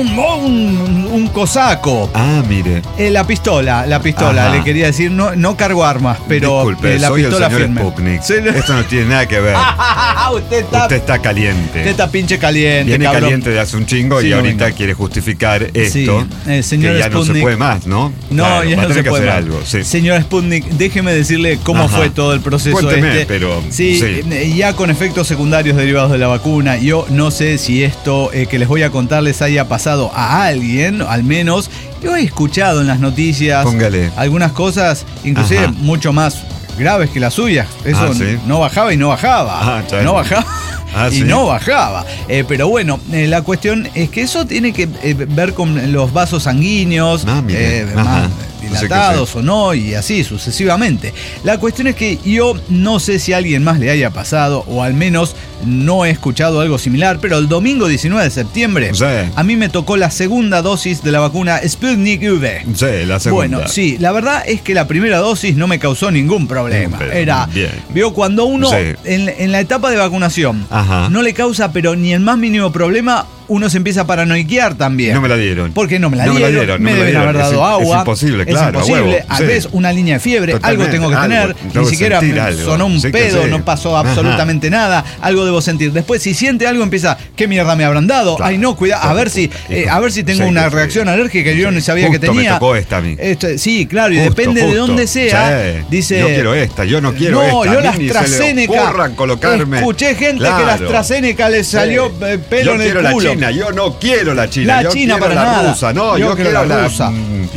un cosaco. Mire. La pistola, le quería decir, no cargo armas, pero disculpe, la soy pistola el señor firme. Sputnik. Esto no tiene nada que ver. Usted está caliente. Usted está pinche caliente, Viene cabrón. caliente de hace un chingo y ahorita quiere justificar esto. Señor que ya Sputnik, no se puede más, ¿no? No, claro, ya no se puede más. Algo, Señor Sputnik, déjeme decirle cómo fue todo el proceso. Cuénteme, pero... ya con efectos secundarios derivados de la vacuna. Yo no sé si esto que les voy a contar les haya pasado a alguien, al menos. Yo he escuchado en las noticias algunas cosas, inclusive mucho más graves que las suyas. Eso no bajaba y no bajaba. No bajaba. No bajaba. Pero bueno, la cuestión es que eso tiene que ver con los vasos sanguíneos, más dilatados o no, y así sucesivamente. La cuestión es que yo no sé si a alguien más le haya pasado, o al menos no he escuchado algo similar, pero el domingo 19 de septiembre a mí me tocó la segunda dosis de la vacuna Sputnik V. La segunda. Bueno, la verdad es que la primera dosis no me causó ningún problema. Vio cuando uno en la etapa de vacunación no le causa pero ni el más mínimo problema, uno se empieza a paranoiquear también. No me la dieron. Porque no me la dieron. Me deben haber dado agua. Es imposible, claro. Es imposible. A veces una línea de fiebre, totalmente, algo tengo que tener. Ni siquiera me sonó un pedo, no pasó absolutamente nada. Algo debo sentir. Después, si siente algo, empieza, ¿qué mierda me habrán dado? Ay, no, cuidado. A ver si tengo una reacción alérgica que yo no sabía que tenía. Me tocó esta a mí. Sí, claro, y depende de dónde sea. Dice, yo quiero esta, yo no quiero esta. No, yo la AstraZeneca. Escuché gente que la AstraZeneca le salió pelo en el culo. Yo no quiero la China. La China para nada. Rusa, no, yo quiero la rusa.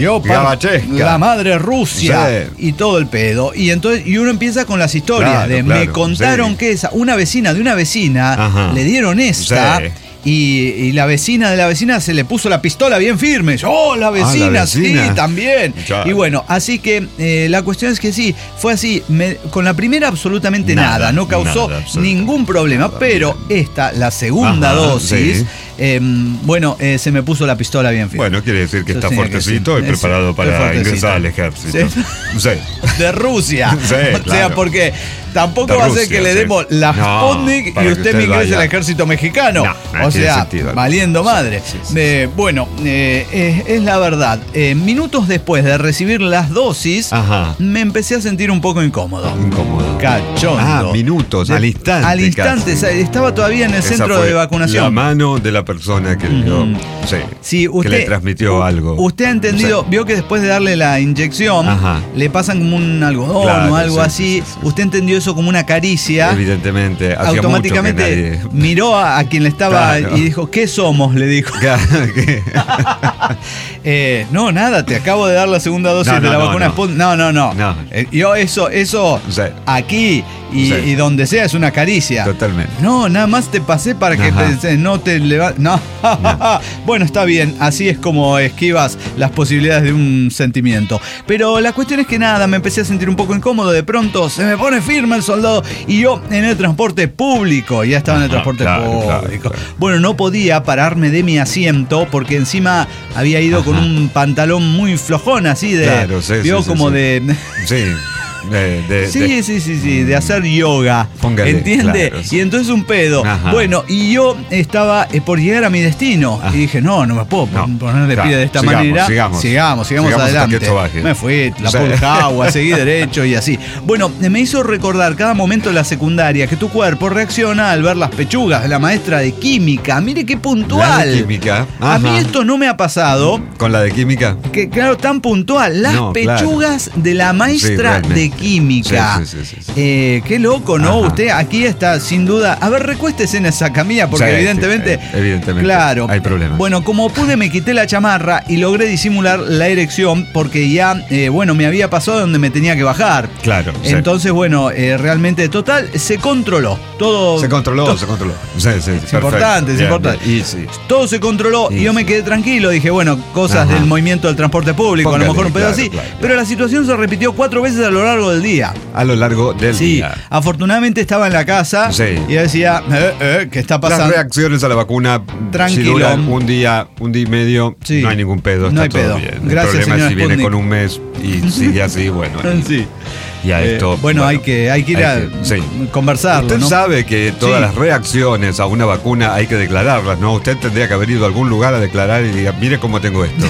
La madre Rusia y todo el pedo. Y entonces uno empieza con las historias me contaron que una vecina de una vecina le dieron esta. Y la vecina de la vecina se le puso la pistola bien firme. La vecina, sí, también. Y bueno, así que la cuestión es que sí, fue así. Con la primera absolutamente nada. No causó ningún problema. Pero la segunda dosis, se me puso la pistola bien firme. Bueno, quiere decir que está fuertecito y preparado para ingresar al ejército. De Rusia. O sea, porque tampoco va a ser que le demos la Sputnik y usted me ingrese al ejército mexicano. O sea, valiendo madre. Es la verdad. Minutos después de recibir las dosis, me empecé a sentir un poco incómodo. Cachondo. Minutos, al instante. Al instante. Estaba todavía en el centro de vacunación. La mano de la persona que le dio, Sí, que le transmitió algo. Usted ha entendido, vio que después de darle la inyección, le pasan como un algodón o algo así. Sí. Usted entendió eso como una caricia. Evidentemente, hacía automáticamente mucho que miró a quien le estaba y dijo, ¿qué somos? Le dijo. No, nada, te acabo de dar la segunda dosis de la vacuna Sputnik. No. Yo eso aquí y donde sea es una caricia. Totalmente. No, nada más te pasé para que no te levantes. No. Bueno, está bien, así es como esquivas las posibilidades de un sentimiento. Pero la cuestión es que nada, me empecé a sentir un poco incómodo. De pronto se me pone firme el soldado y yo en el transporte público. Ya estaba en el transporte público. Claro. Bueno, no podía pararme de mi asiento porque encima había ido con un pantalón muy flojón, así de. Claro, como de. Sí. De hacer yoga. Póngale, ¿entiende? Claro, sí. Y entonces un pedo. Bueno, y yo estaba por llegar a mi destino. Y dije, no me puedo poner de pie de esta manera. Sigamos adelante. Me fui, la agua, seguí derecho y así. Bueno, me hizo recordar cada momento de la secundaria que tu cuerpo reacciona al ver las pechugas de la maestra de química. Mire qué puntual. La de química. A mí esto no me ha pasado. ¿Con la de química? Que claro, tan puntual. Las pechugas de la maestra de química. Sí. Qué loco, ¿no? Usted aquí está sin duda. A ver, recuéstese en esa camilla porque evidentemente. Claro. Hay problemas. Bueno, como pude me quité la chamarra y logré disimular la erección porque ya, me había pasado donde me tenía que bajar. Claro. Entonces, realmente, total, se controló. Todo. Se controló. Sí, es importante. Y todo se controló y yo me quedé tranquilo. Dije, cosas del movimiento del transporte público, a lo mejor un pedo así. Pero la situación se repitió 4 veces a lo largo del día. A lo largo del día. Afortunadamente estaba en la casa y decía, ¿qué está pasando? Las reacciones a la vacuna, tranquilo. Si duran un día y medio, no hay ningún pedo, está todo bien. Gracias, el problema es si Sputnik. viene con un mes y sigue así, Ya esto. Hay que ir a conversarlo. Usted sabe que todas las reacciones a una vacuna hay que declararlas, ¿no? Usted tendría que haber ido a algún lugar a declarar y diga, mire cómo tengo esto.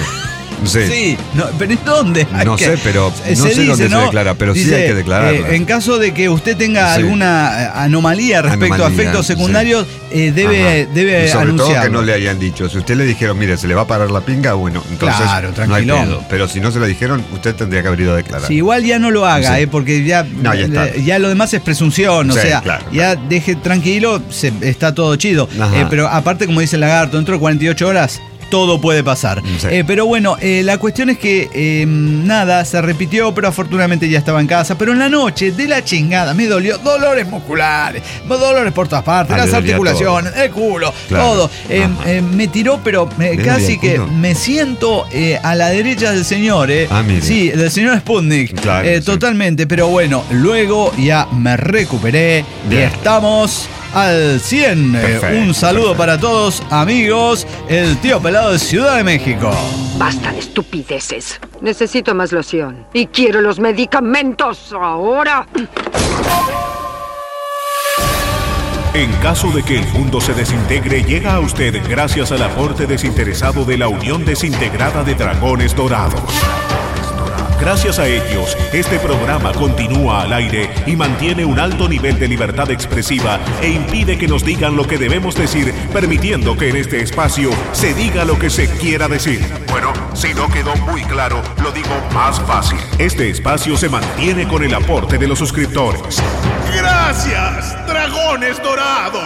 Pero ¿en dónde? No sé, pero no sé dónde se declara, pero sí hay que declararlo. En caso de que usted tenga alguna anomalía respecto a efectos secundarios, debe sobre anunciarlo. todo que no le hayan dicho. Si usted le dijeron, mire, se le va a parar la pinga, entonces no hay pedo. Pero si no se lo dijeron, usted tendría que haber ido a declarar. Sí, igual ya no lo haga, porque ya lo demás es presunción, ya deje tranquilo, está todo chido. Pero aparte, como dice el lagarto, dentro de 48 horas todo puede pasar. Pero la cuestión es que nada, se repitió, pero afortunadamente ya estaba en casa. Pero en la noche de la chingada me dolió dolores musculares, dolores por todas partes, las articulaciones, el culo, todo. Me tiró, pero casi que me siento a la derecha del señor. Sí, del señor Sputnik. Totalmente, pero luego ya me recuperé y estamos al 100. Un saludo para todos, amigos. El tío pelado de Ciudad de México. Basta de estupideces. Necesito más loción. Y quiero los medicamentos ahora. En caso de que el mundo se desintegre, llega a usted gracias al aporte desinteresado de la Unión Desintegrada de Dragones Dorados. Gracias a ellos, este programa continúa al aire y mantiene un alto nivel de libertad expresiva e impide que nos digan lo que debemos decir, permitiendo que en este espacio se diga lo que se quiera decir. Bueno, si no quedó muy claro, lo digo más fácil. Este espacio se mantiene con el aporte de los suscriptores. ¡Gracias, Dragones Dorados!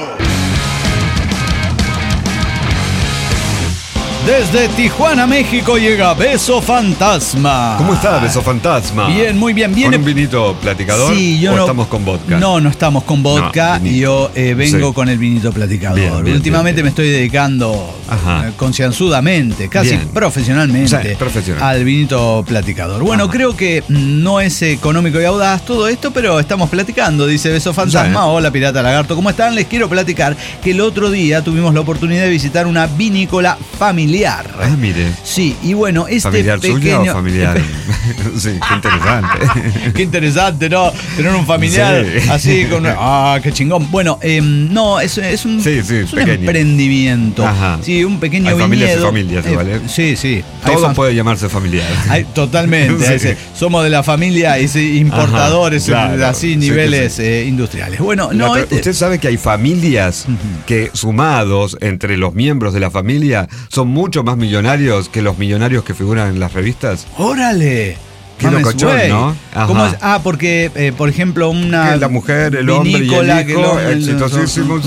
Desde Tijuana, México, llega Beso Fantasma. ¿Cómo está, Beso Fantasma? Bien, muy bien. ¿Con un vinito platicador? Sí, ¿O estamos con vodka? No estamos con vodka. Y yo vengo con el vinito platicador. Últimamente me estoy dedicando concienzudamente, casi profesionalmente, al vinito platicador. Creo que no es económico y audaz todo esto, pero estamos platicando, dice Beso Fantasma. Hola, Pirata Lagarto, ¿cómo están? Les quiero platicar que el otro día tuvimos la oportunidad de visitar una vinícola familiar. Mire. Sí, y este ¿familiar pequeño... suyo o familiar? Sí, qué interesante. Qué interesante, ¿no? Tener un familiar así con... qué chingón. No, es un emprendimiento. Sí, hay un pequeño hay viñedo. Familias y familias, ¿vale? Sí. Todo puede llamarse familiar. Totalmente. Sí. Somos de la familia y importadores, claro, así niveles industriales. Bueno, usted sabe que hay familias que sumados entre los miembros de la familia son mucho más millonarios que los millonarios que figuran en las revistas. ¡Órale! Qué locochón, ¿no? ¿Cómo es? Porque, por ejemplo, la mujer, el hombre y el hijo, exitosísimos,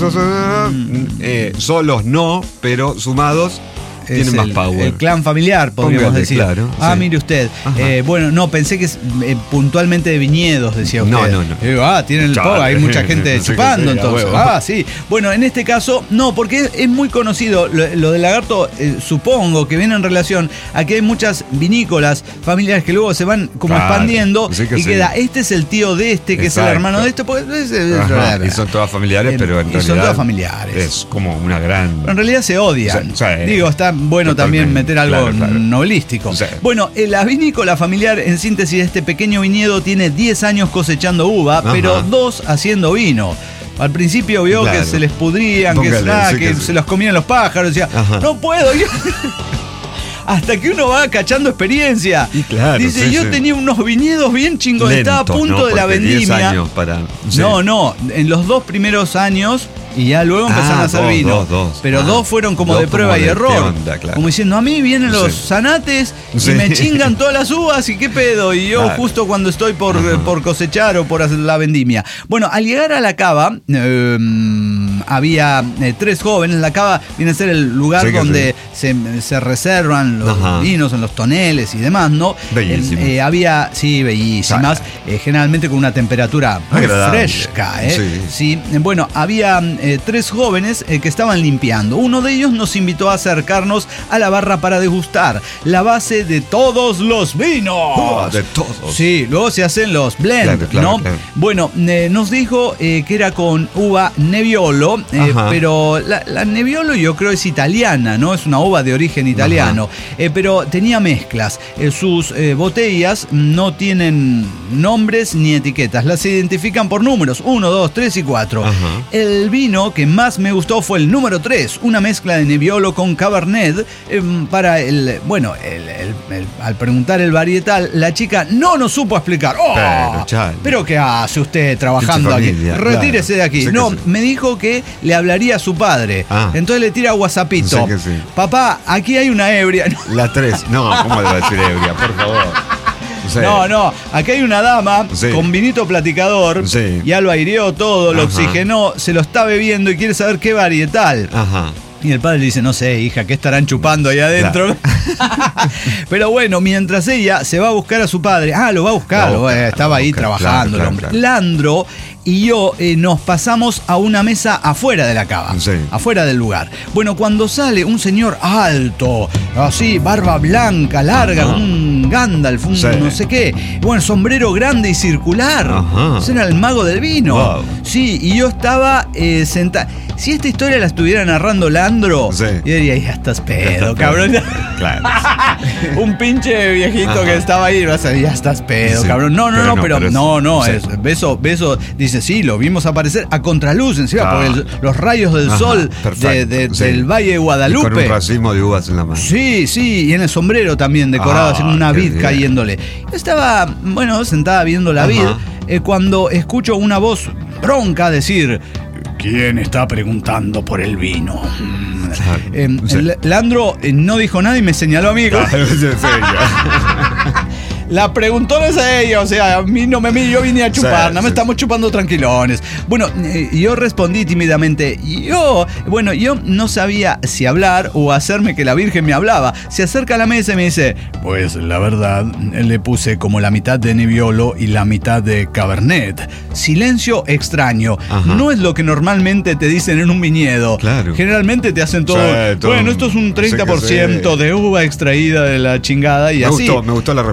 solos no, pero sumados tienen más power. El clan familiar, podríamos decir. Claro, mire usted. Bueno, no, pensé que es puntualmente de viñedos, decía usted. No. Tienen el power, hay mucha gente chupando, entonces. Sí. Bueno, en este caso, no, porque es muy conocido. Lo del lagarto, supongo que viene en relación a que hay muchas vinícolas familiares que luego se van como expandiendo y queda, este es el tío de este, que es el hermano de este. Y son todas familiares, pero en realidad son todas familiares. Es como una gran... Pero en realidad se odian. Digo, está bueno también meter algo novelístico. Bueno, la vinícola familiar, en síntesis, este pequeño viñedo tiene 10 años cosechando uva, pero 2 haciendo vino. Al principio vio que se les pudrían, que se los comían los pájaros. Decía, no puedo, hasta que uno va cachando experiencia. Dice, yo tenía unos viñedos bien chingos, estaba a punto de la vendimia. 10 años para... No, en los 2 primeros años. Y ya luego empezaron a hacer vino. Pero 2 fueron como de prueba y error. Como diciendo, a mí vienen los zanates y me chingan todas las uvas y qué pedo. Y yo justo cuando estoy por cosechar o por hacer la vendimia. Bueno, al llegar a la cava, había 3 jóvenes. La cava viene a ser el lugar donde se reservan los vinos en los toneles y demás, ¿no? Bellísimo. Había, bellísimas. Generalmente con una temperatura muy fresca. Sí. Bueno, había 3 jóvenes que estaban limpiando. Uno de ellos nos invitó a acercarnos a la barra para degustar la base de todos los vinos. De todos. Sí, luego se hacen los blend, ¿no? Claro. Bueno, nos dijo que era con uva Nebbiolo, pero la Nebbiolo yo creo es italiana, ¿no? Es una uva de origen italiano, pero tenía mezclas. Sus botellas no tienen nombres ni etiquetas, las identifican por números, 1, 2, 3 y 4. El vino que más me gustó fue el número 3, una mezcla de Nebbiolo con Cabernet. Para al preguntar el varietal, la chica no nos supo explicar. Pero ¿qué hace usted trabajando aquí? Retírese de aquí. Me dijo que le hablaría a su padre. Entonces le tira WhatsAppito. Papá, aquí hay una ebria. La 3. No, ¿cómo le va a decir ebria? Por favor. No, aquí hay una dama con vinito platicador, ya lo aireó todo, lo oxigenó, se lo está bebiendo y quiere saber qué varietal. Y el padre le dice, no sé, hija, ¿qué estarán chupando ahí adentro? Pero bueno, mientras ella se va a buscar a su padre, lo va a buscar, estaba ahí trabajando el hombre. Landro y yo nos pasamos a una mesa afuera de la cava, afuera del lugar. Bueno, cuando sale un señor alto, así, barba blanca, larga, un Gandalf, no sé qué, bueno, sombrero grande y circular. Ese era el mago del vino. Sí, y yo estaba sentado. Si esta historia la estuviera narrando Landro, yo diría, ya estás pedo, cabrón. Claro. Un pinche viejito que estaba ahí, ya estás pedo, cabrón. No, beso, dice, sí, lo vimos aparecer a contraluz encima por los rayos del sol del Valle de Guadalupe. Y con un racimo de uvas en la mano. Sí, y en el sombrero también decorado, así con una vid cayéndole. Yo estaba, sentada viendo la vid, cuando escucho una voz bronca decir, ¿quién está preguntando por el vino? Landro no dijo nada y me señaló a mí. La preguntó es a ella, o sea, a mí no yo vine a chupar, no me estamos chupando tranquilones. Bueno, yo respondí tímidamente, yo no sabía si hablar o hacerme que la Virgen me hablaba. Se acerca a la mesa y me dice, pues la verdad, le puse como la mitad de Nebbiolo y la mitad de Cabernet. Silencio extraño. No es lo que normalmente te dicen en un viñedo. Claro. Generalmente te hacen todo. Bueno, esto es un 30% de uva extraída de la chingada y así. Me gustó la respuesta.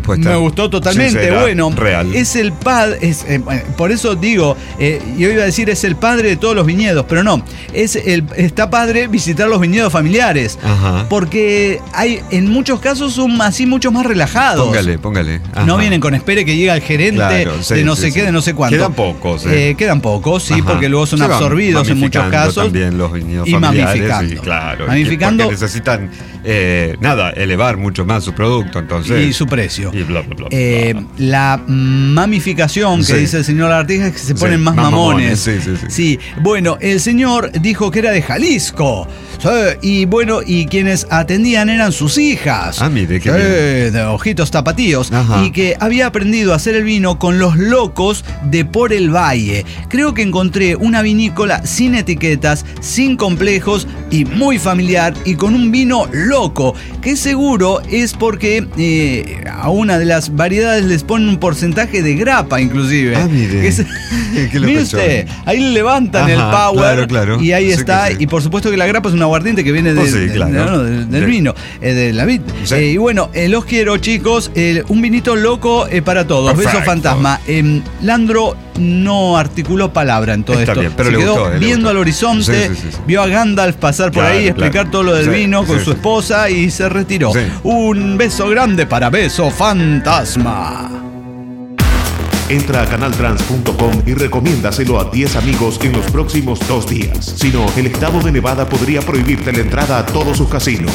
gustó totalmente. Sincera, bueno, real. es el padre, por eso digo, yo iba a decir es el padre de todos los viñedos, pero no, está padre visitar los viñedos familiares. Ajá. Porque hay, en muchos casos son así muchos más relajados. Póngale. Ajá. No vienen con espere que llega el gerente de no sé qué, de no sé cuánto. Quedan pocos. Quedan pocos, sí, Ajá. porque luego son Se van absorbidos en muchos casos. También los viñedos y familiares. mamificando. Sí, claro. Mamificando. Porque necesitan, elevar mucho más su producto, entonces. Y su precio. Y bla, bla, bla, bla. La mamificación que Sí. dice el señor Artigas es que se ponen Sí, más más mamones. Sí. Bueno, el señor dijo que era de Jalisco. Sí, y bueno, y quienes atendían eran sus hijas. Ah, mire, qué bien. De ojitos tapatíos. Ajá. Y que había aprendido a hacer el vino con los locos de Por el Valle. Creo que encontré una vinícola sin etiquetas, sin complejos y muy familiar y con un vino loco, que seguro es porque a una de las variedades les ponen un porcentaje de grapa inclusive. Ah, mire. Qué Mire locochón. usted, ahí le levantan el Ajá, power claro. y ahí Sí está. que sí. Y por supuesto que la grapa es un aguardiente que viene Oh, sí, claro. del vino, de la vid. Sí. Y bueno, los quiero, chicos. Un vinito loco para todos. Perfecto. Beso fantasma. Landro no articuló palabra en todo Está esto. bien, pero se le quedó gustó, le viendo gustó. al horizonte, Sí. vio a Gandalf pasar por Claro, ahí, explicar claro. todo lo del Sí, vino con sí, su sí. esposa y se retiró. Sí. Un beso grande para Beso Fantasma. Entra a canaltrans.com y recomiéndaselo a 10 amigos en los próximos 2 días. Si no, el estado de Nevada podría prohibirte la entrada a todos sus casinos.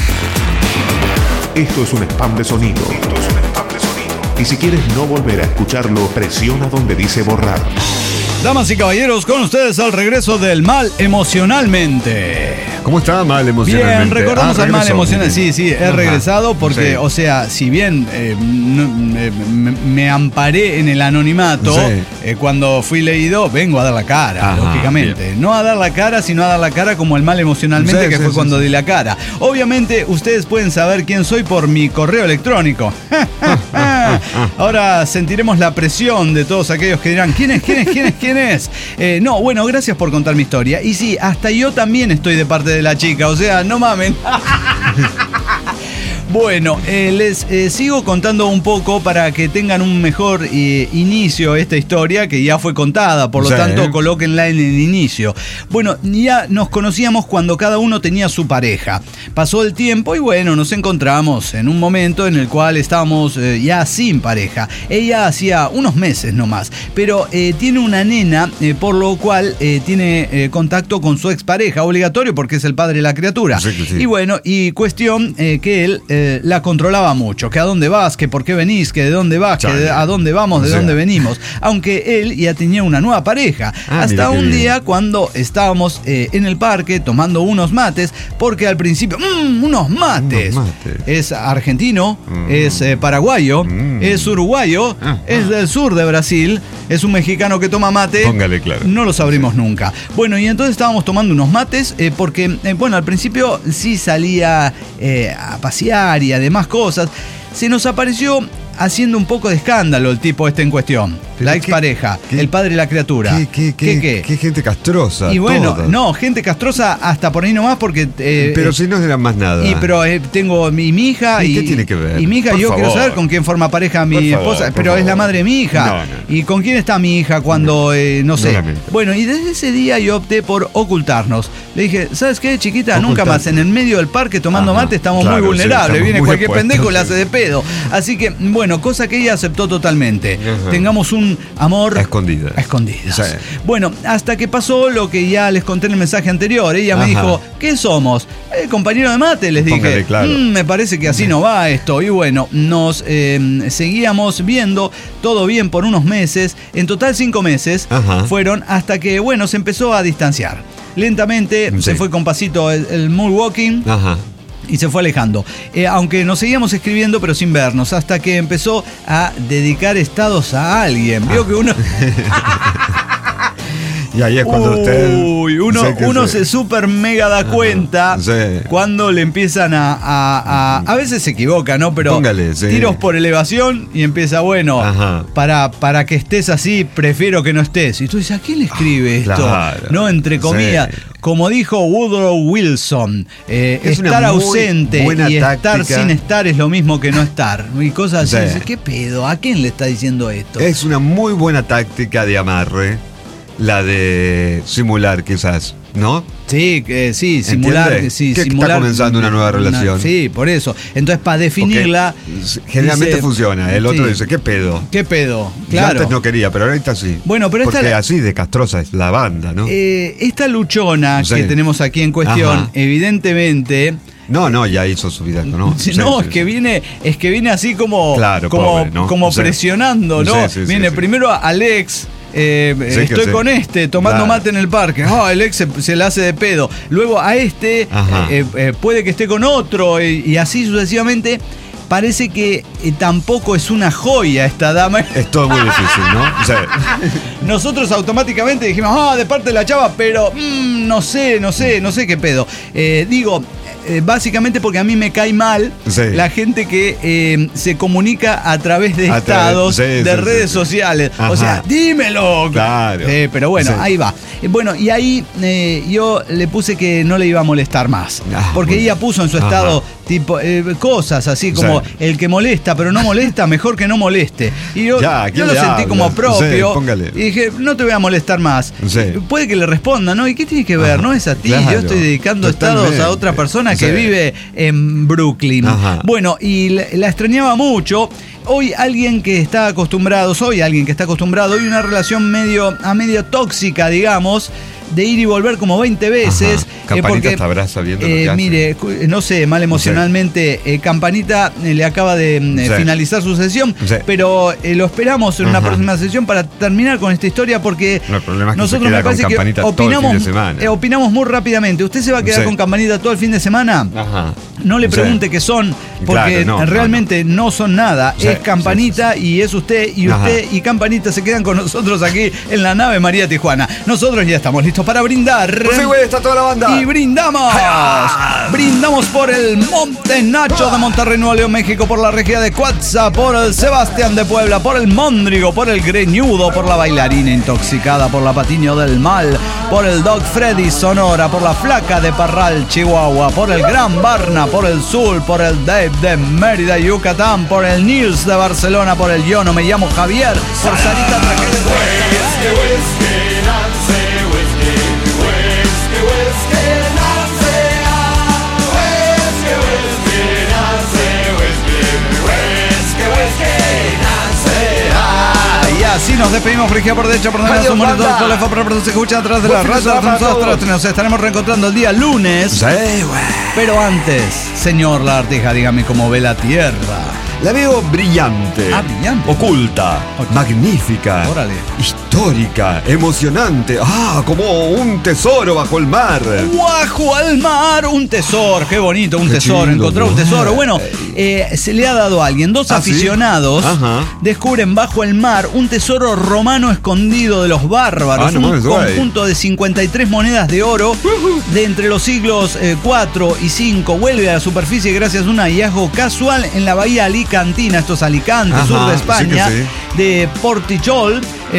Esto es un spam de sonido. Y si quieres no volver a escucharlo, presiona donde dice borrar. Damas y caballeros, con ustedes al regreso del Mal Emocionalmente. ¿Cómo está Mal Emocionalmente? Bien, recordamos al Mal regresó. Emocional. Sí, he Ajá. regresado porque, Sí. o sea, si bien me amparé en el anonimato, Sí. cuando fui leído, vengo a dar la cara, Ajá, lógicamente. bien. No a dar la cara, sino a dar la cara como el Mal Emocionalmente, Sí, que sí, fue sí, cuando sí. di la cara. Obviamente, ustedes pueden saber quién soy por mi correo electrónico. Ahora sentiremos la presión de todos aquellos que dirán, ¿quién es? No, bueno, gracias por contar mi historia. Y sí, hasta yo también estoy de parte de la chica, o sea, no mamen. Bueno, les sigo contando un poco para que tengan un mejor inicio a esta historia que ya fue contada, por lo Sí. tanto colóquenla en el inicio. Bueno, ya nos conocíamos cuando cada uno tenía su pareja. Pasó el tiempo y bueno, nos encontramos en un momento en el cual estábamos ya sin pareja. Ella hacía unos meses nomás, pero tiene una nena, por lo cual tiene contacto con su expareja, obligatorio porque es el padre de la criatura. Sí, que sí. Y bueno, y cuestión que él la controlaba mucho, que a dónde vas, que por qué venís, que de dónde vas, que a dónde vamos, de dónde venimos, aunque él ya tenía una nueva pareja. Ah, hasta mira qué un bien. día cuando estábamos en el parque tomando unos mates, porque al principio, unos mates. Unos mates. Es argentino, es paraguayo, es uruguayo, es del sur de Brasil, es un mexicano que toma mate. Póngale claro. No lo sabremos nunca. Bueno, y entonces estábamos tomando unos mates porque, bueno, al principio sí salía a pasear y además cosas. Se nos apareció haciendo un poco de escándalo el tipo en cuestión. Pero La qué- expareja, qué- el padre de la criatura. ¿Qué gente castrosa? Y bueno, todas. no, gente castrosa hasta por ahí nomás porque... Pero si no era más nada. pero tengo mi hija ¿Y y... qué tiene que ver? Y mi hija, Por yo quiero favor. saber con quién forma pareja mi Por favor, esposa, por pero es favor. la madre de mi hija. No. ¿Y con quién está mi hija cuando, no sé? No lamento. Bueno, y desde ese día yo opté por ocultarnos. Le dije, ¿sabes qué, chiquita? Nunca Ocultar. más en el medio del parque tomando Ajá, mate estamos claro, muy sí, vulnerables. estamos Viene muy cualquier expuestos, pendejo y la sí. hace de pedo. Así que, bueno, cosa que ella aceptó totalmente. Ajá. Tengamos un amor... A escondidas. A escondidas. Sí. Bueno, hasta que pasó lo que ya les conté en el mensaje anterior. Ella me Ajá. dijo, ¿qué somos? Compañero de mate, les dije. Póngale claro. Me parece que así no va esto. Y bueno, nos seguíamos viendo todo bien por unos meses. En total 5 meses Ajá. fueron hasta que, bueno, se empezó a distanciar. Lentamente Sí. se fue con pasito el moonwalking Ajá. y se fue alejando. Aunque nos seguíamos escribiendo, pero sin vernos, hasta que empezó a dedicar estados a alguien. Vio que uno... Y ahí es cuando usted. Uy, uno se super mega da cuenta Sí. cuando le empiezan a veces se equivoca, ¿no? Pero Póngale, sí. tiros por elevación y empieza, bueno, Ajá. para que estés así, prefiero que no estés. Y tú dices, ¿a quién le escribe esto? claro. ¿No? Entre comillas. Sí. como dijo Woodrow Wilson, Es una estar muy ausente buena y estar táctica. sin estar es lo mismo que no estar. Y cosas así. Sí. Dice, ¿qué pedo? ¿A quién le está diciendo esto? Es una muy buena táctica de amarre, la de simular quizás, ¿no? Sí, sí, simular. ¿Entiende? Sí, Que simular está comenzando una nueva relación. Sí, por eso. Entonces, para definirla. Porque generalmente dice, funciona. El otro sí. dice, ¿qué pedo? ¿Qué pedo? Yo Claro. antes no quería, pero ahorita sí. Bueno, pero esta- porque así de castrosa es la banda, ¿no? Esta luchona Sí. que tenemos aquí en cuestión, Ajá. evidentemente. No, ya hizo su vida, ¿no? Sí, Sí, no, sí, es que sí. viene así como, Claro, como, pobre, ¿no? como Sí. presionando, ¿no? Sí, sí, viene sí. primero a Alex. que Estoy sí. con tomando Claro. mate en el parque. Alex se la hace de pedo. Luego a Ajá. puede que esté con otro y así sucesivamente. Parece que tampoco es una joya esta dama. Es todo muy difícil, ¿no? O sea, Nosotros automáticamente dijimos, de parte de la chava, pero no sé qué pedo. Básicamente porque a mí me cae mal Sí. la gente que se comunica a través de estados sí, de sí, redes sí. sociales. Ajá. O sea, dímelo. Claro. Pero bueno, Sí. ahí va. Bueno, y ahí yo le puse que no le iba a molestar más. Porque bueno. ella puso en su Ajá. estado tipo cosas así como Sí. el que molesta pero no molesta, mejor que no moleste. Y yo Ya, ¿quién lo le sentí habla? como propio. Sí, póngale. Y dije, no te voy a molestar más. Sí. Puede que le responda, ¿no? ¿Y qué tiene que ver? Ajá, No es a ti. claro, Yo estoy dedicando totalmente. estados a otra persona que Sí. vive en Brooklyn. Ajá. Bueno, y la extrañaba mucho. Soy alguien que está acostumbrado, hay una relación medio tóxica, digamos, de ir y volver como 20 veces. Ajá. Campanita está brasa viendo lo que hace. Mire, no sé, mal emocionalmente, Campanita le acaba de Sí. finalizar su sesión, Sí. pero lo esperamos en una Ajá. próxima sesión para terminar con esta historia porque No, el problema es que nosotros se queda me parece con que Campanita todo el opinamos, fin de semana. opinamos muy rápidamente. ¿Usted se va a quedar Sí. con Campanita todo el fin de semana? Ajá. No le Sí. pregunte qué son, porque Claro, no, realmente no son nada. Sí, es Campanita y es usted, y Ajá. usted y Campanita se quedan con nosotros aquí en la nave María Tijuana. Nosotros ya estamos listos para brindar. Pues sí, güey, está toda la banda. Y brindamos. Brindamos por el Monte Nacho de Monterrey, Nuevo León, México, por la Regia de Cuatza, por el Sebastián de Puebla, por el Móndrigo, por el Greñudo, por la Bailarina Intoxicada, por la Patiño del Mal, por el Doc Freddy Sonora, por la Flaca de Parral, Chihuahua, por el Gran Barna, por el Sul, por el Dave de Mérida, Yucatán, por el Nils de Barcelona, por el Yo No Me Llamo Javier, por Sarita Y así nos despedimos, Frigia por derecha, por delante, Adiós, somos banda. todos los teléfonos, pero se escucha atrás de la Buen fin de radio. semana para todos. Nos estaremos reencontrando el día lunes. Sí, güey. Pero antes, señor Lagartija, dígame cómo ve la Tierra. La veo brillante, Brillante. oculta, Ok. magnífica, Órale. histórica, emocionante, como un tesoro bajo el mar. Bajo al mar, un tesoro, qué bonito, un Qué tesoro, lindo, encontró un güey. tesoro. Bueno, se le ha dado a alguien, dos ¿Ah, sí? aficionados Ajá. descubren bajo el mar un tesoro romano escondido de los bárbaros, Ah, no un mames, güey. conjunto de 53 monedas de oro de entre los siglos 4 y 5. Vuelve a la superficie gracias a un hallazgo casual en la bahía alicantina, esto es Alicante, Ajá, sur de sí España, que sí. de Portichol.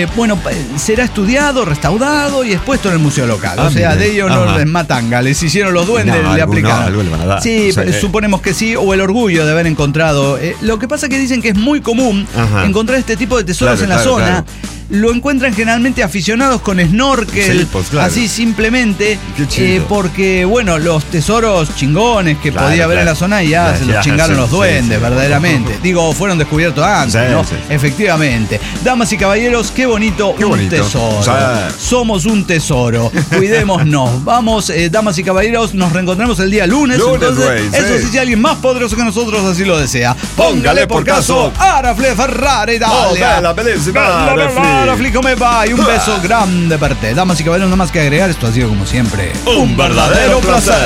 Será estudiado, restaurado y expuesto en el museo local. Ah, o sea, mire. de ellos no Ajá. les matanga, les hicieron los duendes, No, le algo aplicaron. le van a dar. Sí, O sea, suponemos que sí, o el orgullo de haber encontrado. Lo que pasa es que dicen que es muy común Ajá. encontrar este tipo de tesoros Claro, en la claro, zona. claro. Lo encuentran generalmente aficionados con snorkel, Sí, pues, claro. así simplemente, Qué chido. porque, bueno, los tesoros chingones que Claro, podía haber en claro. la zona ya Ya, se los ya, chingaron sí, los sí, duendes, sí. verdaderamente. Digo, fueron descubiertos antes, Sí, ¿no? sí. Efectivamente. Damas y caballeros, qué bonito, Qué un bonito. tesoro. O sea, Somos un tesoro. Cuidémonos. Vamos, damas y caballeros, nos reencontramos el día lunes. Lunes, entonces, güey, eso sí. sí, si alguien más poderoso que nosotros así lo desea. Póngale por caso. Arafle Ferrari Oh, Italia. bella, bellissima, Arafli. Arafli, come va. Y un beso grande per te. Damas y caballeros, nada más que agregar. Esto ha sido como siempre Un verdadero placer.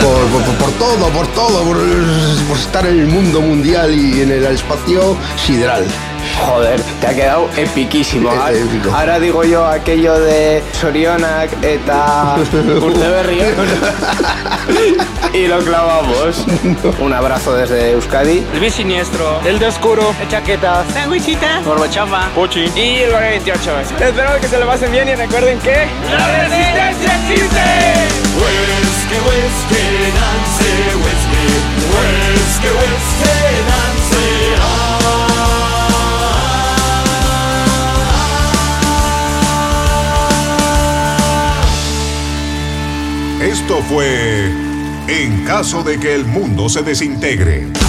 por todo, por estar en el mundo mundial y en el espacio sideral. Joder, te ha quedado epiquísimo. Épico. Ahora digo yo aquello de Sorionak eta Urteberri y lo clavamos. Un abrazo desde Euskadi. El bisiniestro, el de oscuro, el chaqueta, sandwichita, gorbochapa, pochi y el Barrio 28. Espero que se lo pasen bien y recuerden que ¡la resistencia existe! Whisky, whisky, Nancy, whisky. Whisky, whisky, Nancy. Esto fue En caso de que el mundo se desintegre.